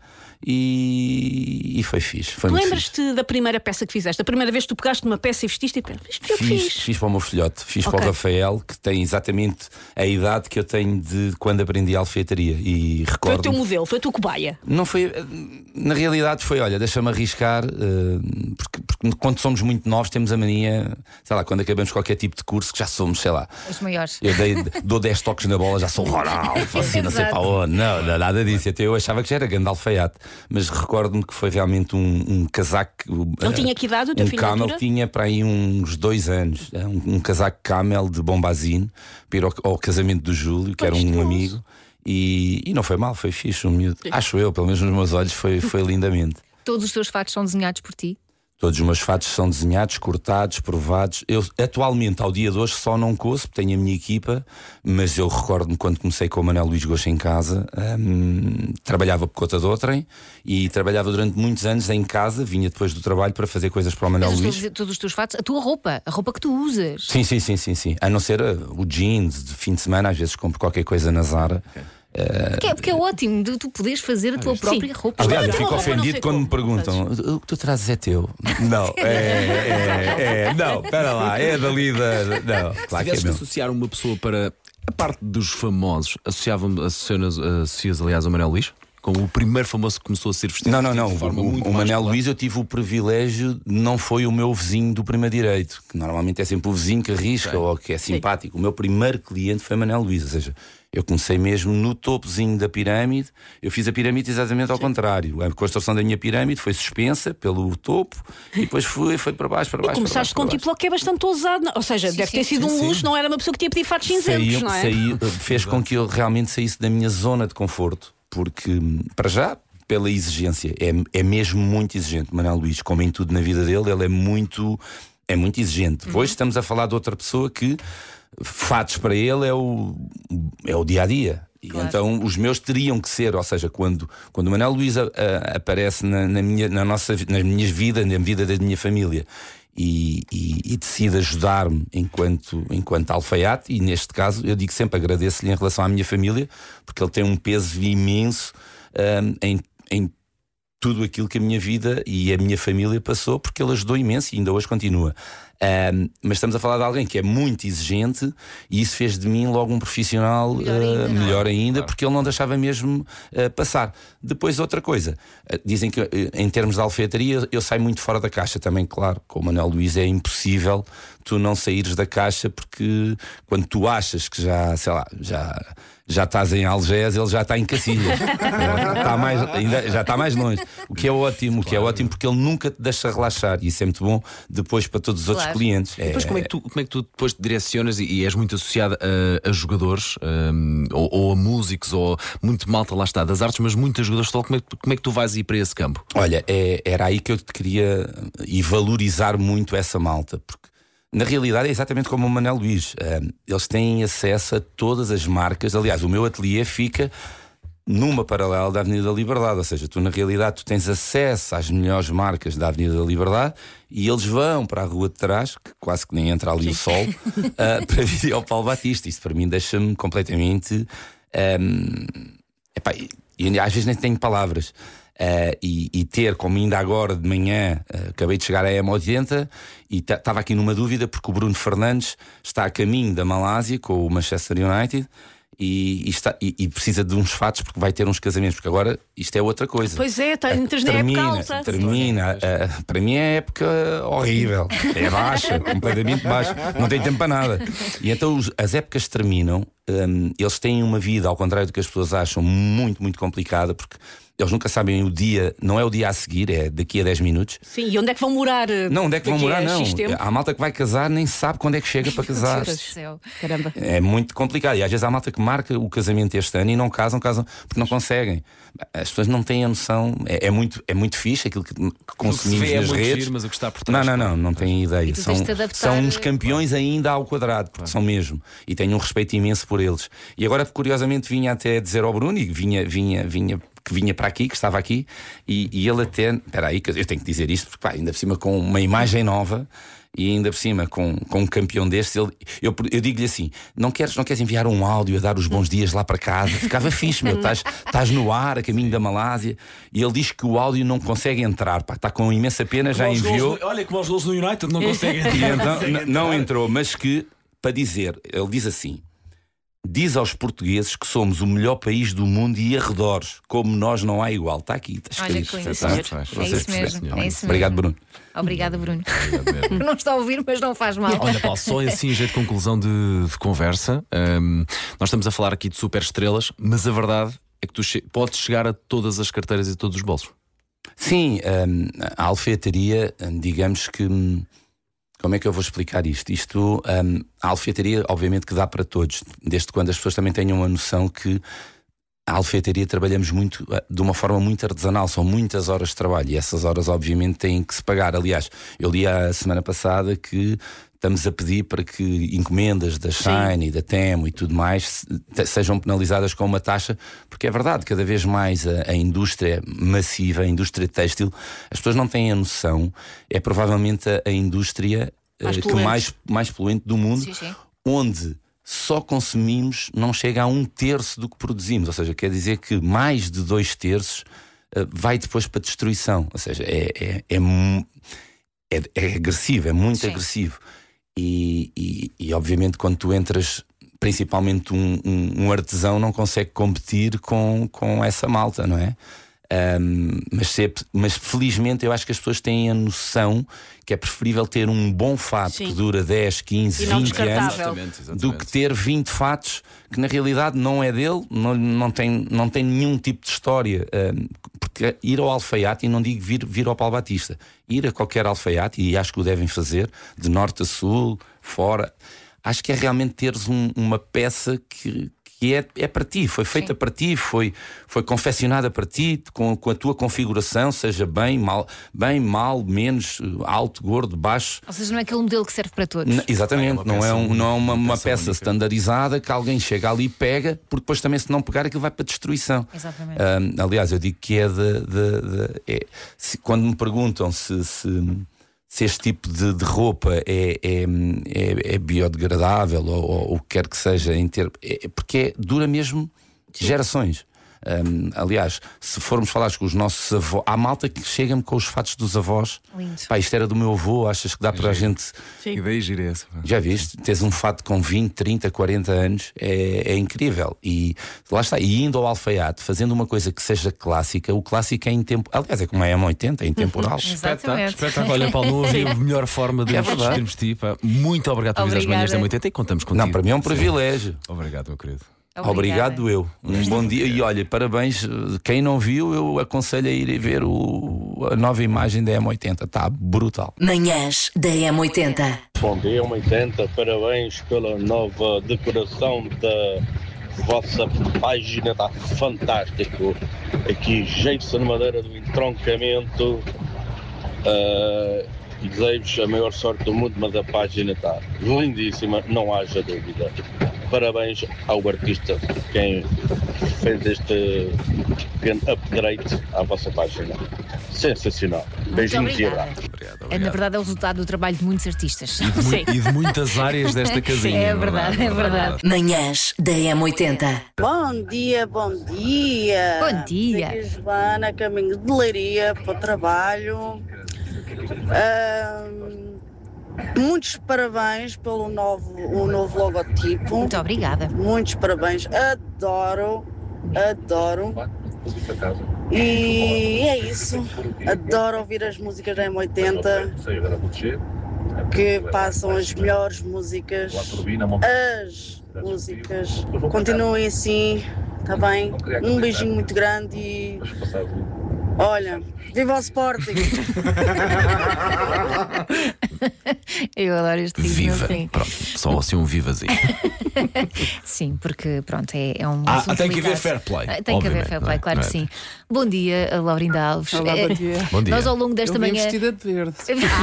E, e foi fixe. Foi Tu muito fixe. lembras-te da primeira peça que fizeste? A primeira vez que tu pegaste numa peça e vestiste e pensas, isto foi o que Fiz, fiz. fiz para o meu filhote, fiz Ok. para o Rafael, que tem exatamente a idade que eu tenho de quando aprendi alfaiataria. E Foi o recordo. teu modelo, foi a tua cobaia. Não foi, na realidade foi, olha, deixa-me arriscar, eh, porque, porque quando somos muito novos temos a mania, sei lá, quando acabamos qualquer tipo de curso, que já somos, sei lá, Os maiores. eu dei, dou dez toques na bola, já sou Ronaldo, assim, não sei para onde. Não, não, nada disso. Até eu achava que já era grande alfaiate, mas recordo-me que foi realmente um, um casaco. Ele eh, tinha que idade, o teu um filho na camel altura? tinha para aí uns dois anos, eh, um, um casaco camel de bombazine, para ir ao, ao casamento do Júlio, que era um amigo. E, e não foi mal, foi fixe, um miúdo. Acho eu, pelo menos nos meus olhos, foi, foi lindamente. Todos os teus fatos são desenhados por ti? Todos os meus fatos são desenhados, cortados, provados. Eu atualmente, ao dia de hoje, só não coço, porque tenho a minha equipa, mas eu recordo-me quando comecei com o Manuel Luís Goxa em casa, hum, trabalhava por conta de outrem e trabalhava durante muitos anos em casa, vinha depois do trabalho para fazer coisas para o Manuel Mas Luís. todos, todos os teus fatos, a tua roupa, a roupa que tu usas. Sim, sim, sim, sim, sim. A não ser uh, o jeans de fim de semana, às vezes compro qualquer coisa na Zara. Uh, Porque é, porque é ótimo de tu poderes fazer a tua própria roupa. Aliás, eu Isto é fico uma roupa, não ofendido sei quando como. me perguntam: o que tu trazes é teu? Não, é, é, é, não, espera lá, é dali da. Não, Se claro que é tivesse que meu. associar uma pessoa para a parte dos famosos, associavam- associas, associas aliás ao Manuel Luís? Como o primeiro famoso que começou a ser vestido Não, não, não. de forma O, muito o mais Manel clara. Luís, eu tive o privilégio, não foi o meu vizinho do primeiro direito, que normalmente é sempre o vizinho que arrisca ou que é simpático. O meu primeiro cliente foi Manel Luís, ou seja, eu comecei mesmo no topozinho da pirâmide. Eu fiz a pirâmide exatamente ao contrário. A construção da minha pirâmide foi suspensa pelo topo e depois foi, foi para baixo, para E baixo. começaste com para um baixo, tipo logo que é bastante ousado, não? Ou seja, Sim, deve sim, ter sido sim, um sim. luxo, não era uma pessoa que tinha pedido fatos cinzentos, Saiu- não é? saiu- fez com que eu realmente saísse da minha zona de conforto, porque, para já, pela exigência, é, é mesmo muito exigente. Manuel Luís, como em tudo na vida dele, ele é muito, é muito exigente. Depois estamos a falar de outra pessoa que fatos para ele é o, é o dia a dia. E Claro. então os meus teriam que ser, ou seja, quando, quando o Manuel Luís a, a, aparece na, na minha, na nossa, nas minhas vidas, na vida da minha família, e, e, e decide ajudar-me enquanto, enquanto alfaiate, e neste caso eu digo sempre, agradeço-lhe em relação à minha família, porque ele tem um peso imenso um, em, em tudo aquilo que a minha vida e a minha família passou, porque ele ajudou imenso e ainda hoje continua. Um, mas estamos a falar de alguém que é muito exigente, e isso fez de mim logo um profissional melhor ainda, uh, melhor ainda claro. Porque ele não deixava mesmo uh, passar. Depois outra coisa, uh, dizem que uh, em termos de alfaiataria eu saio muito fora da caixa também, claro. Com o Manuel Luís é impossível tu não saíres da caixa, porque quando tu achas que já, sei lá, já... já estás em Algés, ele já está em Cacilhas. está mais, ainda, já está mais longe. O que é ótimo, o que é ótimo, porque ele nunca te deixa relaxar, e isso é muito bom depois para todos os claro. outros clientes. E depois, é, como, é que tu, como é que tu depois te direcionas e, e és muito associado a, a jogadores um, ou, ou a músicos, ou muito malta lá está das artes, mas muitos jogadores, como é, que, como é que tu vais ir para esse campo? Olha, é, era aí que eu te queria e valorizar muito essa malta, porque na realidade é exatamente como o Manuel Luís. Eles têm acesso a todas as marcas. Aliás, o meu ateliê fica numa paralela da Avenida da Liberdade. Ou seja, tu na realidade tu tens acesso às melhores marcas da Avenida da Liberdade, e eles vão para a rua de trás, que quase que nem entra ali o sol, uh, para vir ao Paulo Batista. Isso para mim deixa-me completamente... Um, epá, e, e às vezes nem tenho palavras. Uh, e, e ter, como ainda agora de manhã, uh, acabei de chegar à M oitenta e estava aqui numa dúvida, porque o Bruno Fernandes está a caminho da Malásia com o Manchester United e, e, está, e, e precisa de uns fatos, porque vai ter uns casamentos, porque agora isto é outra coisa. Pois é, entras na época alta. Termina, uh, para mim é época horrível, é baixa, completamente baixa, não tem tempo para nada. E então os, as épocas terminam, um, eles têm uma vida, ao contrário do que as pessoas acham, muito, muito complicada, porque eles nunca sabem o dia, não é o dia a seguir, é daqui a dez minutos. Sim, e onde é que vão morar? Não, onde é que vão morar, não. Há malta que vai casar, nem sabe quando é que chega para casar. Caramba. É muito complicado. E às vezes há malta que marca o casamento este ano e não casam, casam porque não conseguem. As pessoas não têm a noção. É, é, muito, é muito fixe aquilo que, que consumimos que nas é redes. Giro, mas o que está por trás, não, não, não, não têm ideia. São, são uns campeões claro. ainda ao quadrado, porque claro. são mesmo. E tenho um respeito imenso por eles. E agora, curiosamente, vinha até dizer ao Bruno, e vinha, vinha, vinha. que vinha para aqui, que estava aqui, e, e ele até, espera aí, eu tenho que dizer isto, porque pá, ainda por cima com uma imagem nova, e ainda por cima com, com um campeão destes, ele, eu, eu digo-lhe assim: não queres, não queres enviar um áudio a dar os bons dias lá para casa? Ficava fixe, meu, estás, estás no ar, a caminho da Malásia, e ele diz que o áudio não consegue entrar, pá, está com imensa pena, já enviou. No, olha, como os gols no United não conseguem entrar. E então, não, não entrou, mas que, para dizer, ele diz assim: diz aos portugueses que somos o melhor país do mundo e arredores, como nós não há igual. Está aqui, está escrito. Olha, está, é, isso é isso mesmo, é isso Obrigado, mesmo. Bruno. Obrigada, Bruno. Obrigado não está a ouvir, mas não faz mal. Olha, Paulo, só assim, jeito de conclusão de, de conversa, um, nós estamos a falar aqui de super estrelas, mas a verdade é que tu che- podes chegar a todas as carteiras e a todos os bolsos. Sim, um, a alfaiataria, digamos que... Como é que eu vou explicar isto? Isto, um, a alfaiataria, obviamente que dá para todos, desde quando as pessoas também tenham uma noção que a alfaiataria trabalhamos muito, de uma forma muito artesanal, são muitas horas de trabalho, e essas horas obviamente têm que se pagar. Aliás, eu li a semana passada que estamos a pedir para que encomendas da Shine e da Temo e tudo mais sejam penalizadas com uma taxa, porque é verdade, cada vez mais a, a indústria massiva, a indústria têxtil, as pessoas não têm a noção, é provavelmente a, a indústria mais uh, que mais, mais poluente do mundo, sim, sim. Onde só consumimos, não chega a um terço do que produzimos, ou seja, quer dizer que mais de dois terços uh, vai depois para a destruição, ou seja, é, é, é, é, é agressivo, é muito sim. agressivo. E, e, e obviamente quando tu entras, principalmente um, um, um artesão não consegue competir com, com essa malta, não é? Um, mas, se, mas felizmente eu acho que as pessoas têm a noção que é preferível ter um bom fato Sim. que dura dez, quinze, vinte anos exatamente, exatamente. do que ter vinte fatos que na realidade não é dele, não, não, tem, não tem nenhum tipo de história. Um, porque ir ao alfaiate, e não digo vir, vir ao Paulo Batista, ir a qualquer alfaiate, e acho que o devem fazer, de norte a sul, fora, acho que é realmente teres um, uma peça que, que é, é para ti, foi feita Sim. para ti, foi, foi confeccionada para ti, com, com a tua configuração, seja bem, mal, bem, mal, menos, alto, gordo, baixo. Ou seja, não é aquele modelo que serve para todos. N- exatamente, é não é, um, não é uma, uma peça, peça standardizada que alguém chega ali e pega, porque depois também, se não pegar, aquilo vai para destruição. Exatamente. Um, aliás, eu digo que é de. de, de é, se, quando me perguntam se. se Se este tipo de, de roupa é, é, é, é biodegradável ou, ou o que quer que seja, em ter, é, porque é, dura mesmo Sim. gerações. Um, aliás, se formos falar com os nossos avós, há malta que chega-me com os fatos dos avós. Lindo. Pá, isto era do meu avô, achas que dá para a gente. Sim. Que ideia gira essa. Já viste? Tens um fato com vinte, trinta, quarenta anos, é, é incrível. E lá está, e indo ao alfaiate, fazendo uma coisa que seja clássica, o clássico é intemporal. Aliás, é como a M oitenta, é intemporal. Exatamente. Espetáculo. Olha, Paulo, não havia melhor forma de É nos verdade. despedirmos de ti. Pá. Muito obrigado por vir às manhãs da M oitenta e contamos contigo. Não, para mim é um privilégio. Obrigado, meu querido. Obrigada. Obrigado eu. Um bom dia. E olha, parabéns. Quem não viu, eu aconselho a ir ver o, a nova imagem da M oitenta. Está brutal. Manhãs da M oitenta. Bom dia, M oitenta. Parabéns pela nova decoração da vossa página. Está fantástico. Aqui, Jason Madeira do Entroncamento. Uh, e desejo a maior sorte do mundo, mas a página está lindíssima, não haja dúvida. Parabéns ao artista, quem fez este pequeno upgrade à vossa página. Sensacional. Beijinhos e abraços. É, na verdade, é o resultado do trabalho de muitos artistas. E de, mu- e de muitas áreas desta casinha. É verdade, é verdade. Manhãs da M oitenta. Bom dia, bom dia. Bom dia. Aqui é Joana, caminho de Leiria para o trabalho. Ahm, muitos parabéns pelo novo, o novo logotipo. Muito obrigada. Muitos parabéns. Adoro, adoro. E é isso. Adoro ouvir as músicas da M oitenta, que passam as melhores músicas. As músicas. Continuem assim, está bem? Um beijinho muito grande e olha, viva o Sporting! Eu adoro este ritmo. Viva. Sim. Pronto, só assim um vivazinho. Sim, porque pronto, é, é um. Ah, assunto tem que haver delicado. fair play, Ah, Tem que haver obviamente, fair não play, é? claro Não que é? sim. Bom dia, a Laurinda Alves. Olá, Eh, bom dia. Bom dia. Nós, ao longo desta Eu vim manhã. vestida de verde.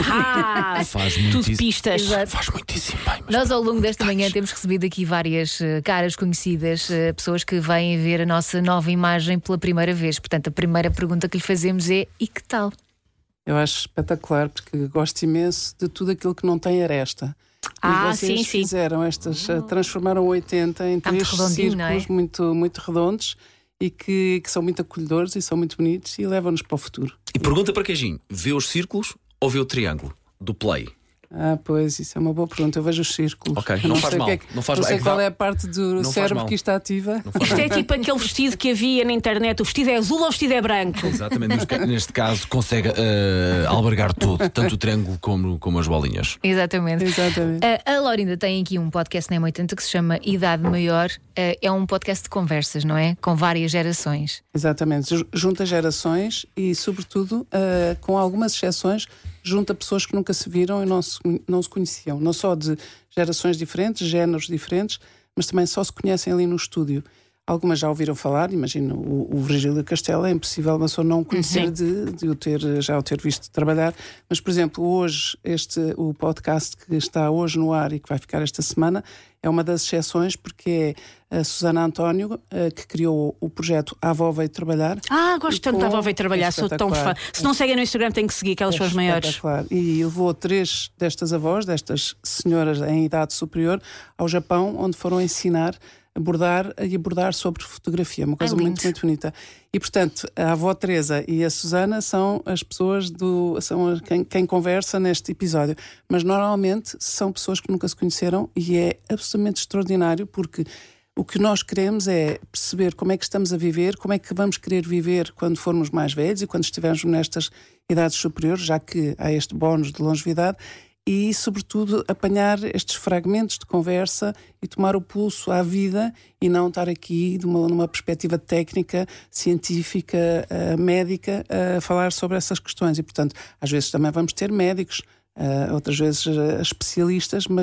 Ah, Faz tudo muitíssimo, pistas. faz muitíssimo bem. mas Nós, ao longo desta manhã, temos recebido aqui várias eh, caras conhecidas, eh, pessoas que vêm ver a nossa nova imagem pela primeira vez. Portanto, a primeira pergunta que lhe fazemos é: e que tal? Eu acho espetacular porque gosto imenso de tudo aquilo que não tem aresta. Ah, e vocês sim, sim. fizeram estas, eh, transformaram o oitenta em Está muito três redondinho, círculos não é? muito, muito redondos e que, que são muito acolhedores e são muito bonitos e levam-nos para o futuro. E pergunta para Queijinho: vê os círculos ou vê o triângulo do play? Ah, pois, isso é uma boa pergunta. Eu vejo os círculos. Ok, não faz sei o mal, que é que- não faz não mal. sei É que qual dá- é a parte do Não faz cérebro mal. que está ativa. Isto é tipo aquele vestido que havia na internet. O vestido é azul ou o vestido é branco? Exatamente, nos ca- neste caso consegue eh, albergar tudo, tanto o triângulo como, como as bolinhas. Exatamente. Exatamente. A, a Laurinda tem aqui um podcast na M oitenta que se chama Idade Maior. Eh, é um podcast de conversas, não é? Com várias gerações. Exatamente, Ju- junta gerações e, sobretudo, ah, com algumas exceções, junta pessoas que nunca se viram e não se, não se conheciam, não só de gerações diferentes, géneros diferentes, mas também só se conhecem ali no estúdio. Algumas já ouviram falar, imagino o, o Virgílio Castelo, é impossível uma pessoa não conhecer de, de o ter, já o ter visto trabalhar, mas, por exemplo, hoje, este, o podcast que está hoje no ar e que vai ficar esta semana, é uma das exceções porque é a Susana António eh, que criou o projeto A Avó Veio Trabalhar. Ah, gosto E tanto da com- avó veio trabalhar, é sou tão fã. espetacular. Se não seguem no Instagram, tem que seguir, que elas são as maiores. Espetacular. E levou três destas avós, destas senhoras em idade superior, ao Japão, onde foram ensinar a bordar e a bordar sobre fotografia. Uma coisa Ai, muito, lindo. muito bonita. E, portanto, a avó Teresa e a Susana são as pessoas do. são as- quem, quem conversa neste episódio. Mas normalmente são pessoas que nunca se conheceram e é absolutamente extraordinário porque o que nós queremos é perceber como é que estamos a viver, como é que vamos querer viver quando formos mais velhos e quando estivermos nestas idades superiores, já que há este bónus de longevidade, e, sobretudo, apanhar estes fragmentos de conversa e tomar o pulso à vida e não estar aqui de uma, numa perspectiva técnica, científica, uh, médica, a falar sobre essas questões. E, portanto, às vezes também vamos ter médicos, uh, outras vezes uh, especialistas, mas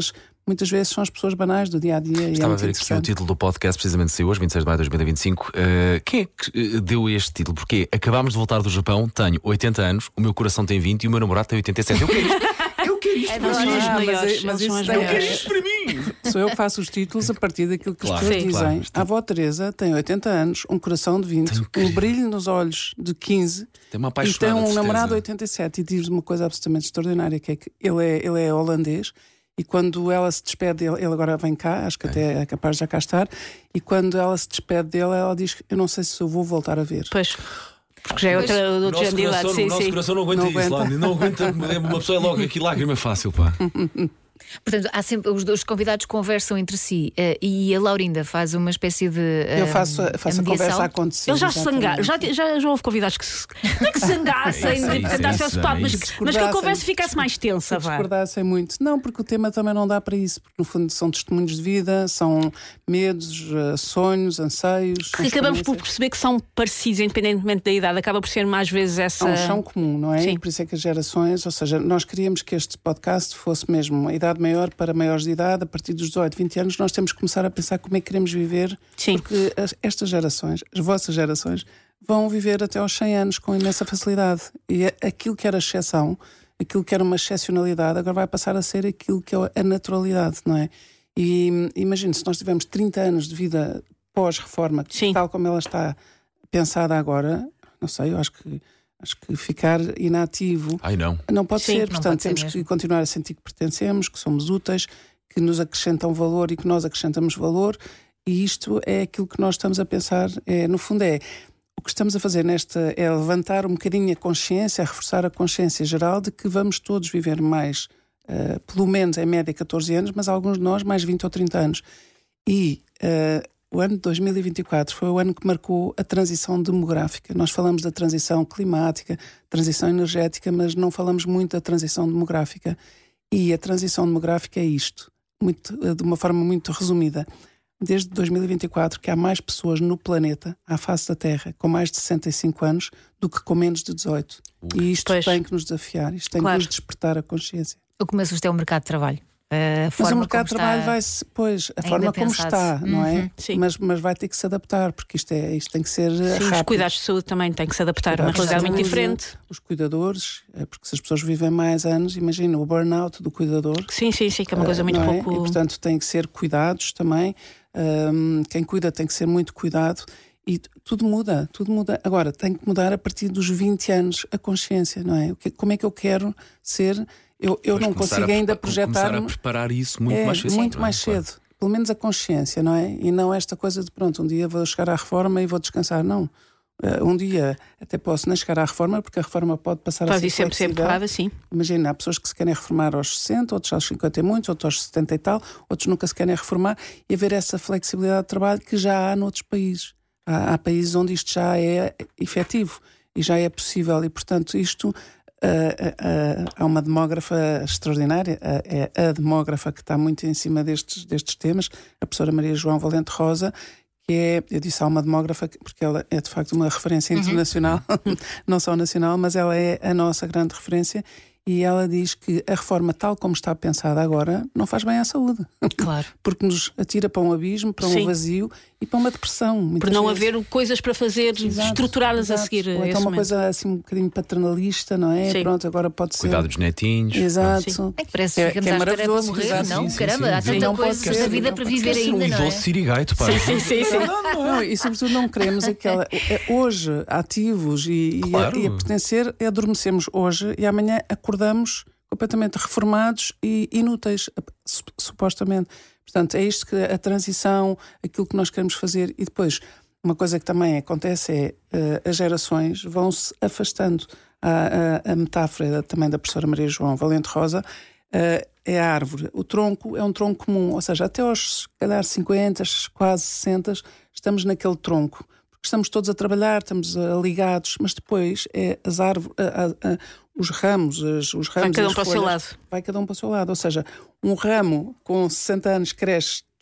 muitas vezes são as pessoas banais do dia a dia. Estava é a ver aqui que o título do podcast precisamente saiu hoje, vinte e seis de maio de dois mil e vinte e cinco. Uh, quem é que uh, deu este título? Porque acabámos de voltar do Japão, tenho oitenta anos, o meu coração tem vinte e o meu namorado tem oitenta e sete. Eu quero isto, eu quero isto É para verdade, mim. mas, maiores, mas eles são isso as tem- Eu quero isto para mim. Sou eu que faço os títulos a partir daquilo que Claro, as pessoas claro, dizem. isto- A avó Teresa tem oitenta anos, um coração de vinte, um brilho nos olhos de quinze Tem uma e apaixonada, tem de um certeza. namorado de oitenta e sete e diz uma coisa absolutamente extraordinária, que é que ele é, ele é holandês e quando ela se despede dele, ele agora vem cá, acho que até é capaz de já cá estar, e quando ela se despede dele, ela diz: eu não sei se eu vou voltar a ver. Pois. Porque já é outra, O outro nosso género de idade. coração, Sim, o nosso sim. coração não aguenta Não isso, aguenta. Lani, não aguenta. Uma pessoa é logo aqui, lágrima fácil, pá. Portanto, há sempre, os dois convidados conversam entre si eh, e a Laurinda faz uma espécie de. eh, Eu faço, a- faço a, mediação. conversa acontecer. Eles já se zangaram, já, já, já houve convidados que se. Não é que se zangassem, É isso, é isso, tentassem é ao isso, spot, é mas, isso. mas que a conversa ficasse mais tensa, vá. Discordassem muito. Não, porque o tema também não dá para isso, porque no fundo são testemunhos de vida, são medos, eh, sonhos, anseios. são Porque acabamos por experiências. perceber que são parecidos, independentemente da idade, acaba por ser mais vezes essa. Há um chão comum, não é? Sim. Por isso é que as gerações, ou seja, nós queríamos que este podcast fosse mesmo uma idade maior para maiores de idade, a partir dos dezoito, vinte anos, nós temos que começar a pensar como é que queremos viver, Sim. porque as- estas gerações, as vossas gerações, vão viver até aos cem anos com imensa facilidade. E é- aquilo que era exceção, aquilo que era uma excepcionalidade, agora vai passar a ser aquilo que é a naturalidade, não é? E hum, imagine, se nós tivermos trinta anos de vida pós-reforma, tal como ela está pensada agora, não sei, eu acho que acho que ficar inativo Ai não. não pode Sim, ser. não Portanto, pode ser temos mesmo. que continuar a sentir que pertencemos, que somos úteis, que nos acrescentam valor e que nós acrescentamos valor. E isto é aquilo que nós estamos a pensar. É, no fundo, é o que estamos a fazer nesta é levantar um bocadinho a consciência, a reforçar a consciência geral de que vamos todos viver mais, uh, pelo menos em média, catorze anos, mas alguns de nós mais vinte ou trinta anos. E uh, o ano de dois mil e vinte e quatro foi o ano que marcou a transição demográfica. Nós falamos da transição climática, transição energética, mas não falamos muito da transição demográfica. E a transição demográfica é isto, muito, de uma forma muito resumida. Desde dois mil e vinte e quatro que há mais pessoas no planeta, à face da Terra, com mais de sessenta e cinco anos do que com menos de dezoito. E isto Pois. tem que nos desafiar, isto tem Claro. que nos despertar a consciência. O que me assusta é o mercado de trabalho. A Mas forma o mercado de como trabalho está vai-se, pois, a ainda forma como pensado. está, não é? Uhum. Sim. Mas, mas vai ter que se adaptar, porque isto, é, isto tem que ser Sim, rápido. os cuidados de saúde também têm que se adaptar a uma Cuidados de realidade muito saúde, diferente. Os cuidadores, é porque se as pessoas vivem mais anos, imagina o burnout do cuidador. Sim, sim, sim, que é uma coisa eh, muito não é? pouco. E, portanto, tem que ser cuidados também. Hum, quem cuida tem que ser muito cuidado. E t- tudo muda, tudo muda. Agora, tem que mudar a partir dos vinte anos a consciência, não é? O que- Como é que eu quero ser? Eu, eu Pois, não começar consigo a ainda prepa- começar projetar. a preparar isso muito é, mais cedo. Muito não é? mais Claro. cedo. Pelo menos a consciência, não é? E não esta coisa de pronto, um dia vou chegar à reforma e vou descansar. Não. Eh, um dia até posso nem chegar à reforma, porque a reforma pode passar a Pode ser ir sempre ser flexível. empurrada, sim. Imagina, há pessoas que se querem reformar aos sessenta, outros aos cinquenta e muitos, outros aos setenta e tal, outros nunca se querem reformar, e haver essa flexibilidade de trabalho que já há noutros países. Há, há países onde isto já é efetivo e já é possível, e portanto isto ah, ah, ah, há uma demógrafa extraordinária, ah, é a demógrafa que está muito em cima destes, destes temas, a professora Maria João Valente Rosa, que é, eu disse há uma demógrafa porque ela é de facto uma referência internacional, não só nacional, mas ela é a nossa grande referência, e ela diz que a reforma tal como está pensada agora não faz bem à saúde. Claro. Porque nos atira para um abismo, para um Sim. vazio e para uma depressão. Por muitas não vezes. haver coisas para fazer Exato, estruturadas a exato. seguir. Ou a então esse uma momento. coisa assim um bocadinho paternalista, não é? Sim. Pronto, agora pode ser. Cuidado dos netinhos. Exato. Sim. É que parece que É- ficamos que é à espera para maravilhoso, morrer, exato. não? Sim, sim, Caramba, sim. há tanta Não pode coisa ser, da vida não para pode viver Ser um ainda, não é? idoso sirigaito, pá. Sim, sim, sim. sim. Não, e sobretudo não queremos aquela. É hoje, ativos e, e, Claro. a, e a pertencer, adormecemos hoje e amanhã acordamos completamente reformados e inúteis, su- supostamente. Portanto, é isto que a transição, aquilo que nós queremos fazer. E depois, uma coisa que também acontece é eh, as gerações vão-se afastando. A, a, a metáfora também da professora Maria João Valente Rosa eh, é a árvore. O tronco é um tronco comum, ou seja, até aos se calhar cinquenta, quase sessenta, estamos naquele tronco. Porque estamos todos a trabalhar, estamos uh, ligados, mas depois é as árvores, uh, uh, uh, os ramos, as, os ramos cada e um as para o seu folhas, lado. vai cada um para o seu lado. Ou seja, um ramo com sessenta anos cresce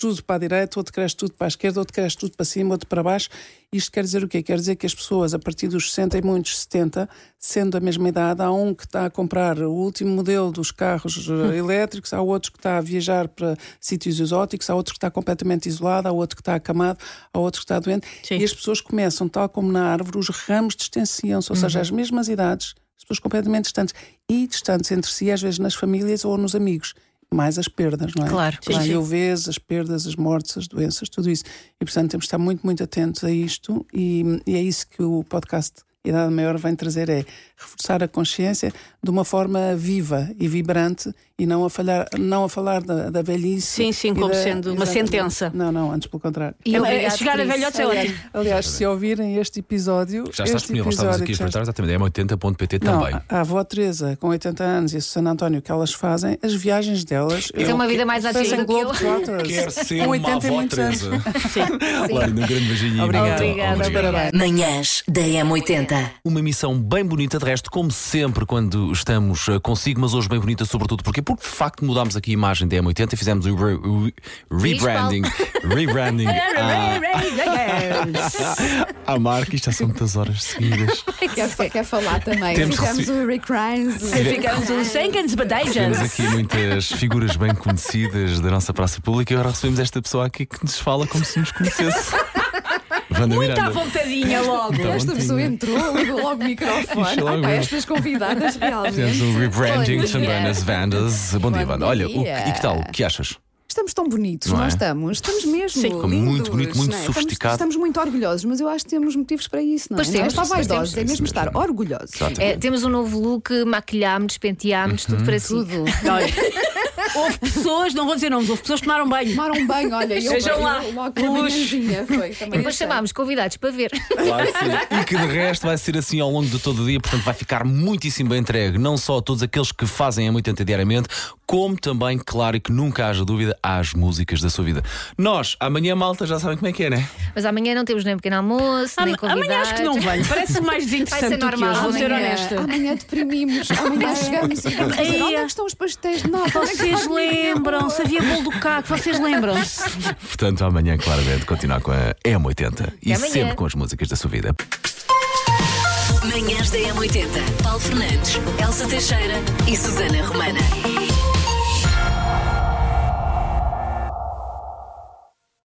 tudo para a direita, outro cresce tudo para a esquerda, outro cresce tudo para cima, outro para baixo. Isto quer dizer o quê? Quer dizer que as pessoas, a partir dos sessenta e muitos setenta, sendo da mesma idade, há um que está a comprar o último modelo dos carros uh, elétricos, há outro que está a viajar para sítios exóticos, há outro que está completamente isolado, há outro que está acamado, há outro que está doente. Sim. E as pessoas começam, tal como na árvore, os ramos distanciam-se, ou uhum. seja, as mesmas idades, as pessoas completamente distantes e distantes entre si, às vezes nas famílias ou nos amigos. Mais as perdas, não é? Claro. As viuvez, as perdas, as mortes, as doenças, tudo isso. E portanto temos de estar muito, muito atentos a isto e, e é isso que o podcast Idade Maior vem trazer, é reforçar a consciência de uma forma viva e vibrante e não a, falhar, não a falar da, da velhice. Sim, sim, como da, sendo uma sentença. Não, não, antes pelo contrário. E é, chegar a velhotes é ótimo. Aliás, se ouvirem este episódio... Já está disponível, estamos aqui a espreitar, exatamente, é m oitenta ponto p t também. A avó Teresa, com oitenta anos, e a Susana António, que elas fazem, as viagens delas... Tem uma vida mais ativa do que eu. Quer ser uma avó Teresa. Sim. Lário, um grande beijinho. Obrigada. Obrigada. Obrigada. Manhãs da M oitenta. Uma missão bem bonita, de resto, como sempre, quando estamos consigo, mas hoje bem bonita, sobretudo porque, porque de facto mudámos aqui a imagem da M oitenta e fizemos o re re rebranding. Rebranding. À marca, isto já são muitas horas seguidas. Quer, quer falar também. Temos Ficamos recebi... o Rick Grimes. Ficamos o Senkens Badajas. Temos aqui muitas figuras bem conhecidas da nossa praça pública e agora recebemos esta pessoa aqui que nos fala como se nos conhecesse. Muito à vontadinha logo. Esta vontadinha. Pessoa entrou, ligou logo o microfone. Logo. Ah, estas convidadas realmente. Temos um rebranding também nas Vandas. Bom, Bom dia, Wanda. Olha, o, e que tal? O que achas? Estamos tão bonitos, não, não é? estamos? Estamos mesmo. Sim, lindos, muito bonito, muito não é? sofisticado. Estamos, estamos muito orgulhosos, mas eu acho que temos motivos para isso, não é? Pois Não é temos, estar vaidosos, temos, é mesmo estar orgulhosos. É, temos um novo look, maquilhámos, penteámos, tudo para si. Tudo. Houve pessoas, não vou dizer nomes, houve pessoas que tomaram banho. Tomaram banho, olha, eu, Sejam eu, lá. eu, logo pela manhãzinha foi. E depois chamámos convidados para ver. Claro que sim. E que de resto vai ser assim ao longo de todo o dia, portanto vai ficar muitíssimo bem entregue, não só a todos aqueles que fazem a M oitenta diariamente, como também, claro, e que nunca haja dúvida, às músicas da sua vida. Nós, amanhã, malta, já sabem como é que é, né? Mas amanhã não temos nem pequeno almoço, nem convidados. Amanhã acho que não venho, parece mais desinteressante do que hoje, vou ser honesta. Amanhã deprimimos, amanhã chegamos e vamos dizer, onde é que estão os pastéis de nata? Vocês lembram-se, havia bolo do caco, vocês lembram-se? Portanto, amanhã, claramente, continuar com a M oitenta e amanhã. sempre com as músicas da sua vida. Manhãs da M oitenta. Paulo Fernandes, Elsa Teixeira e Susana Romana.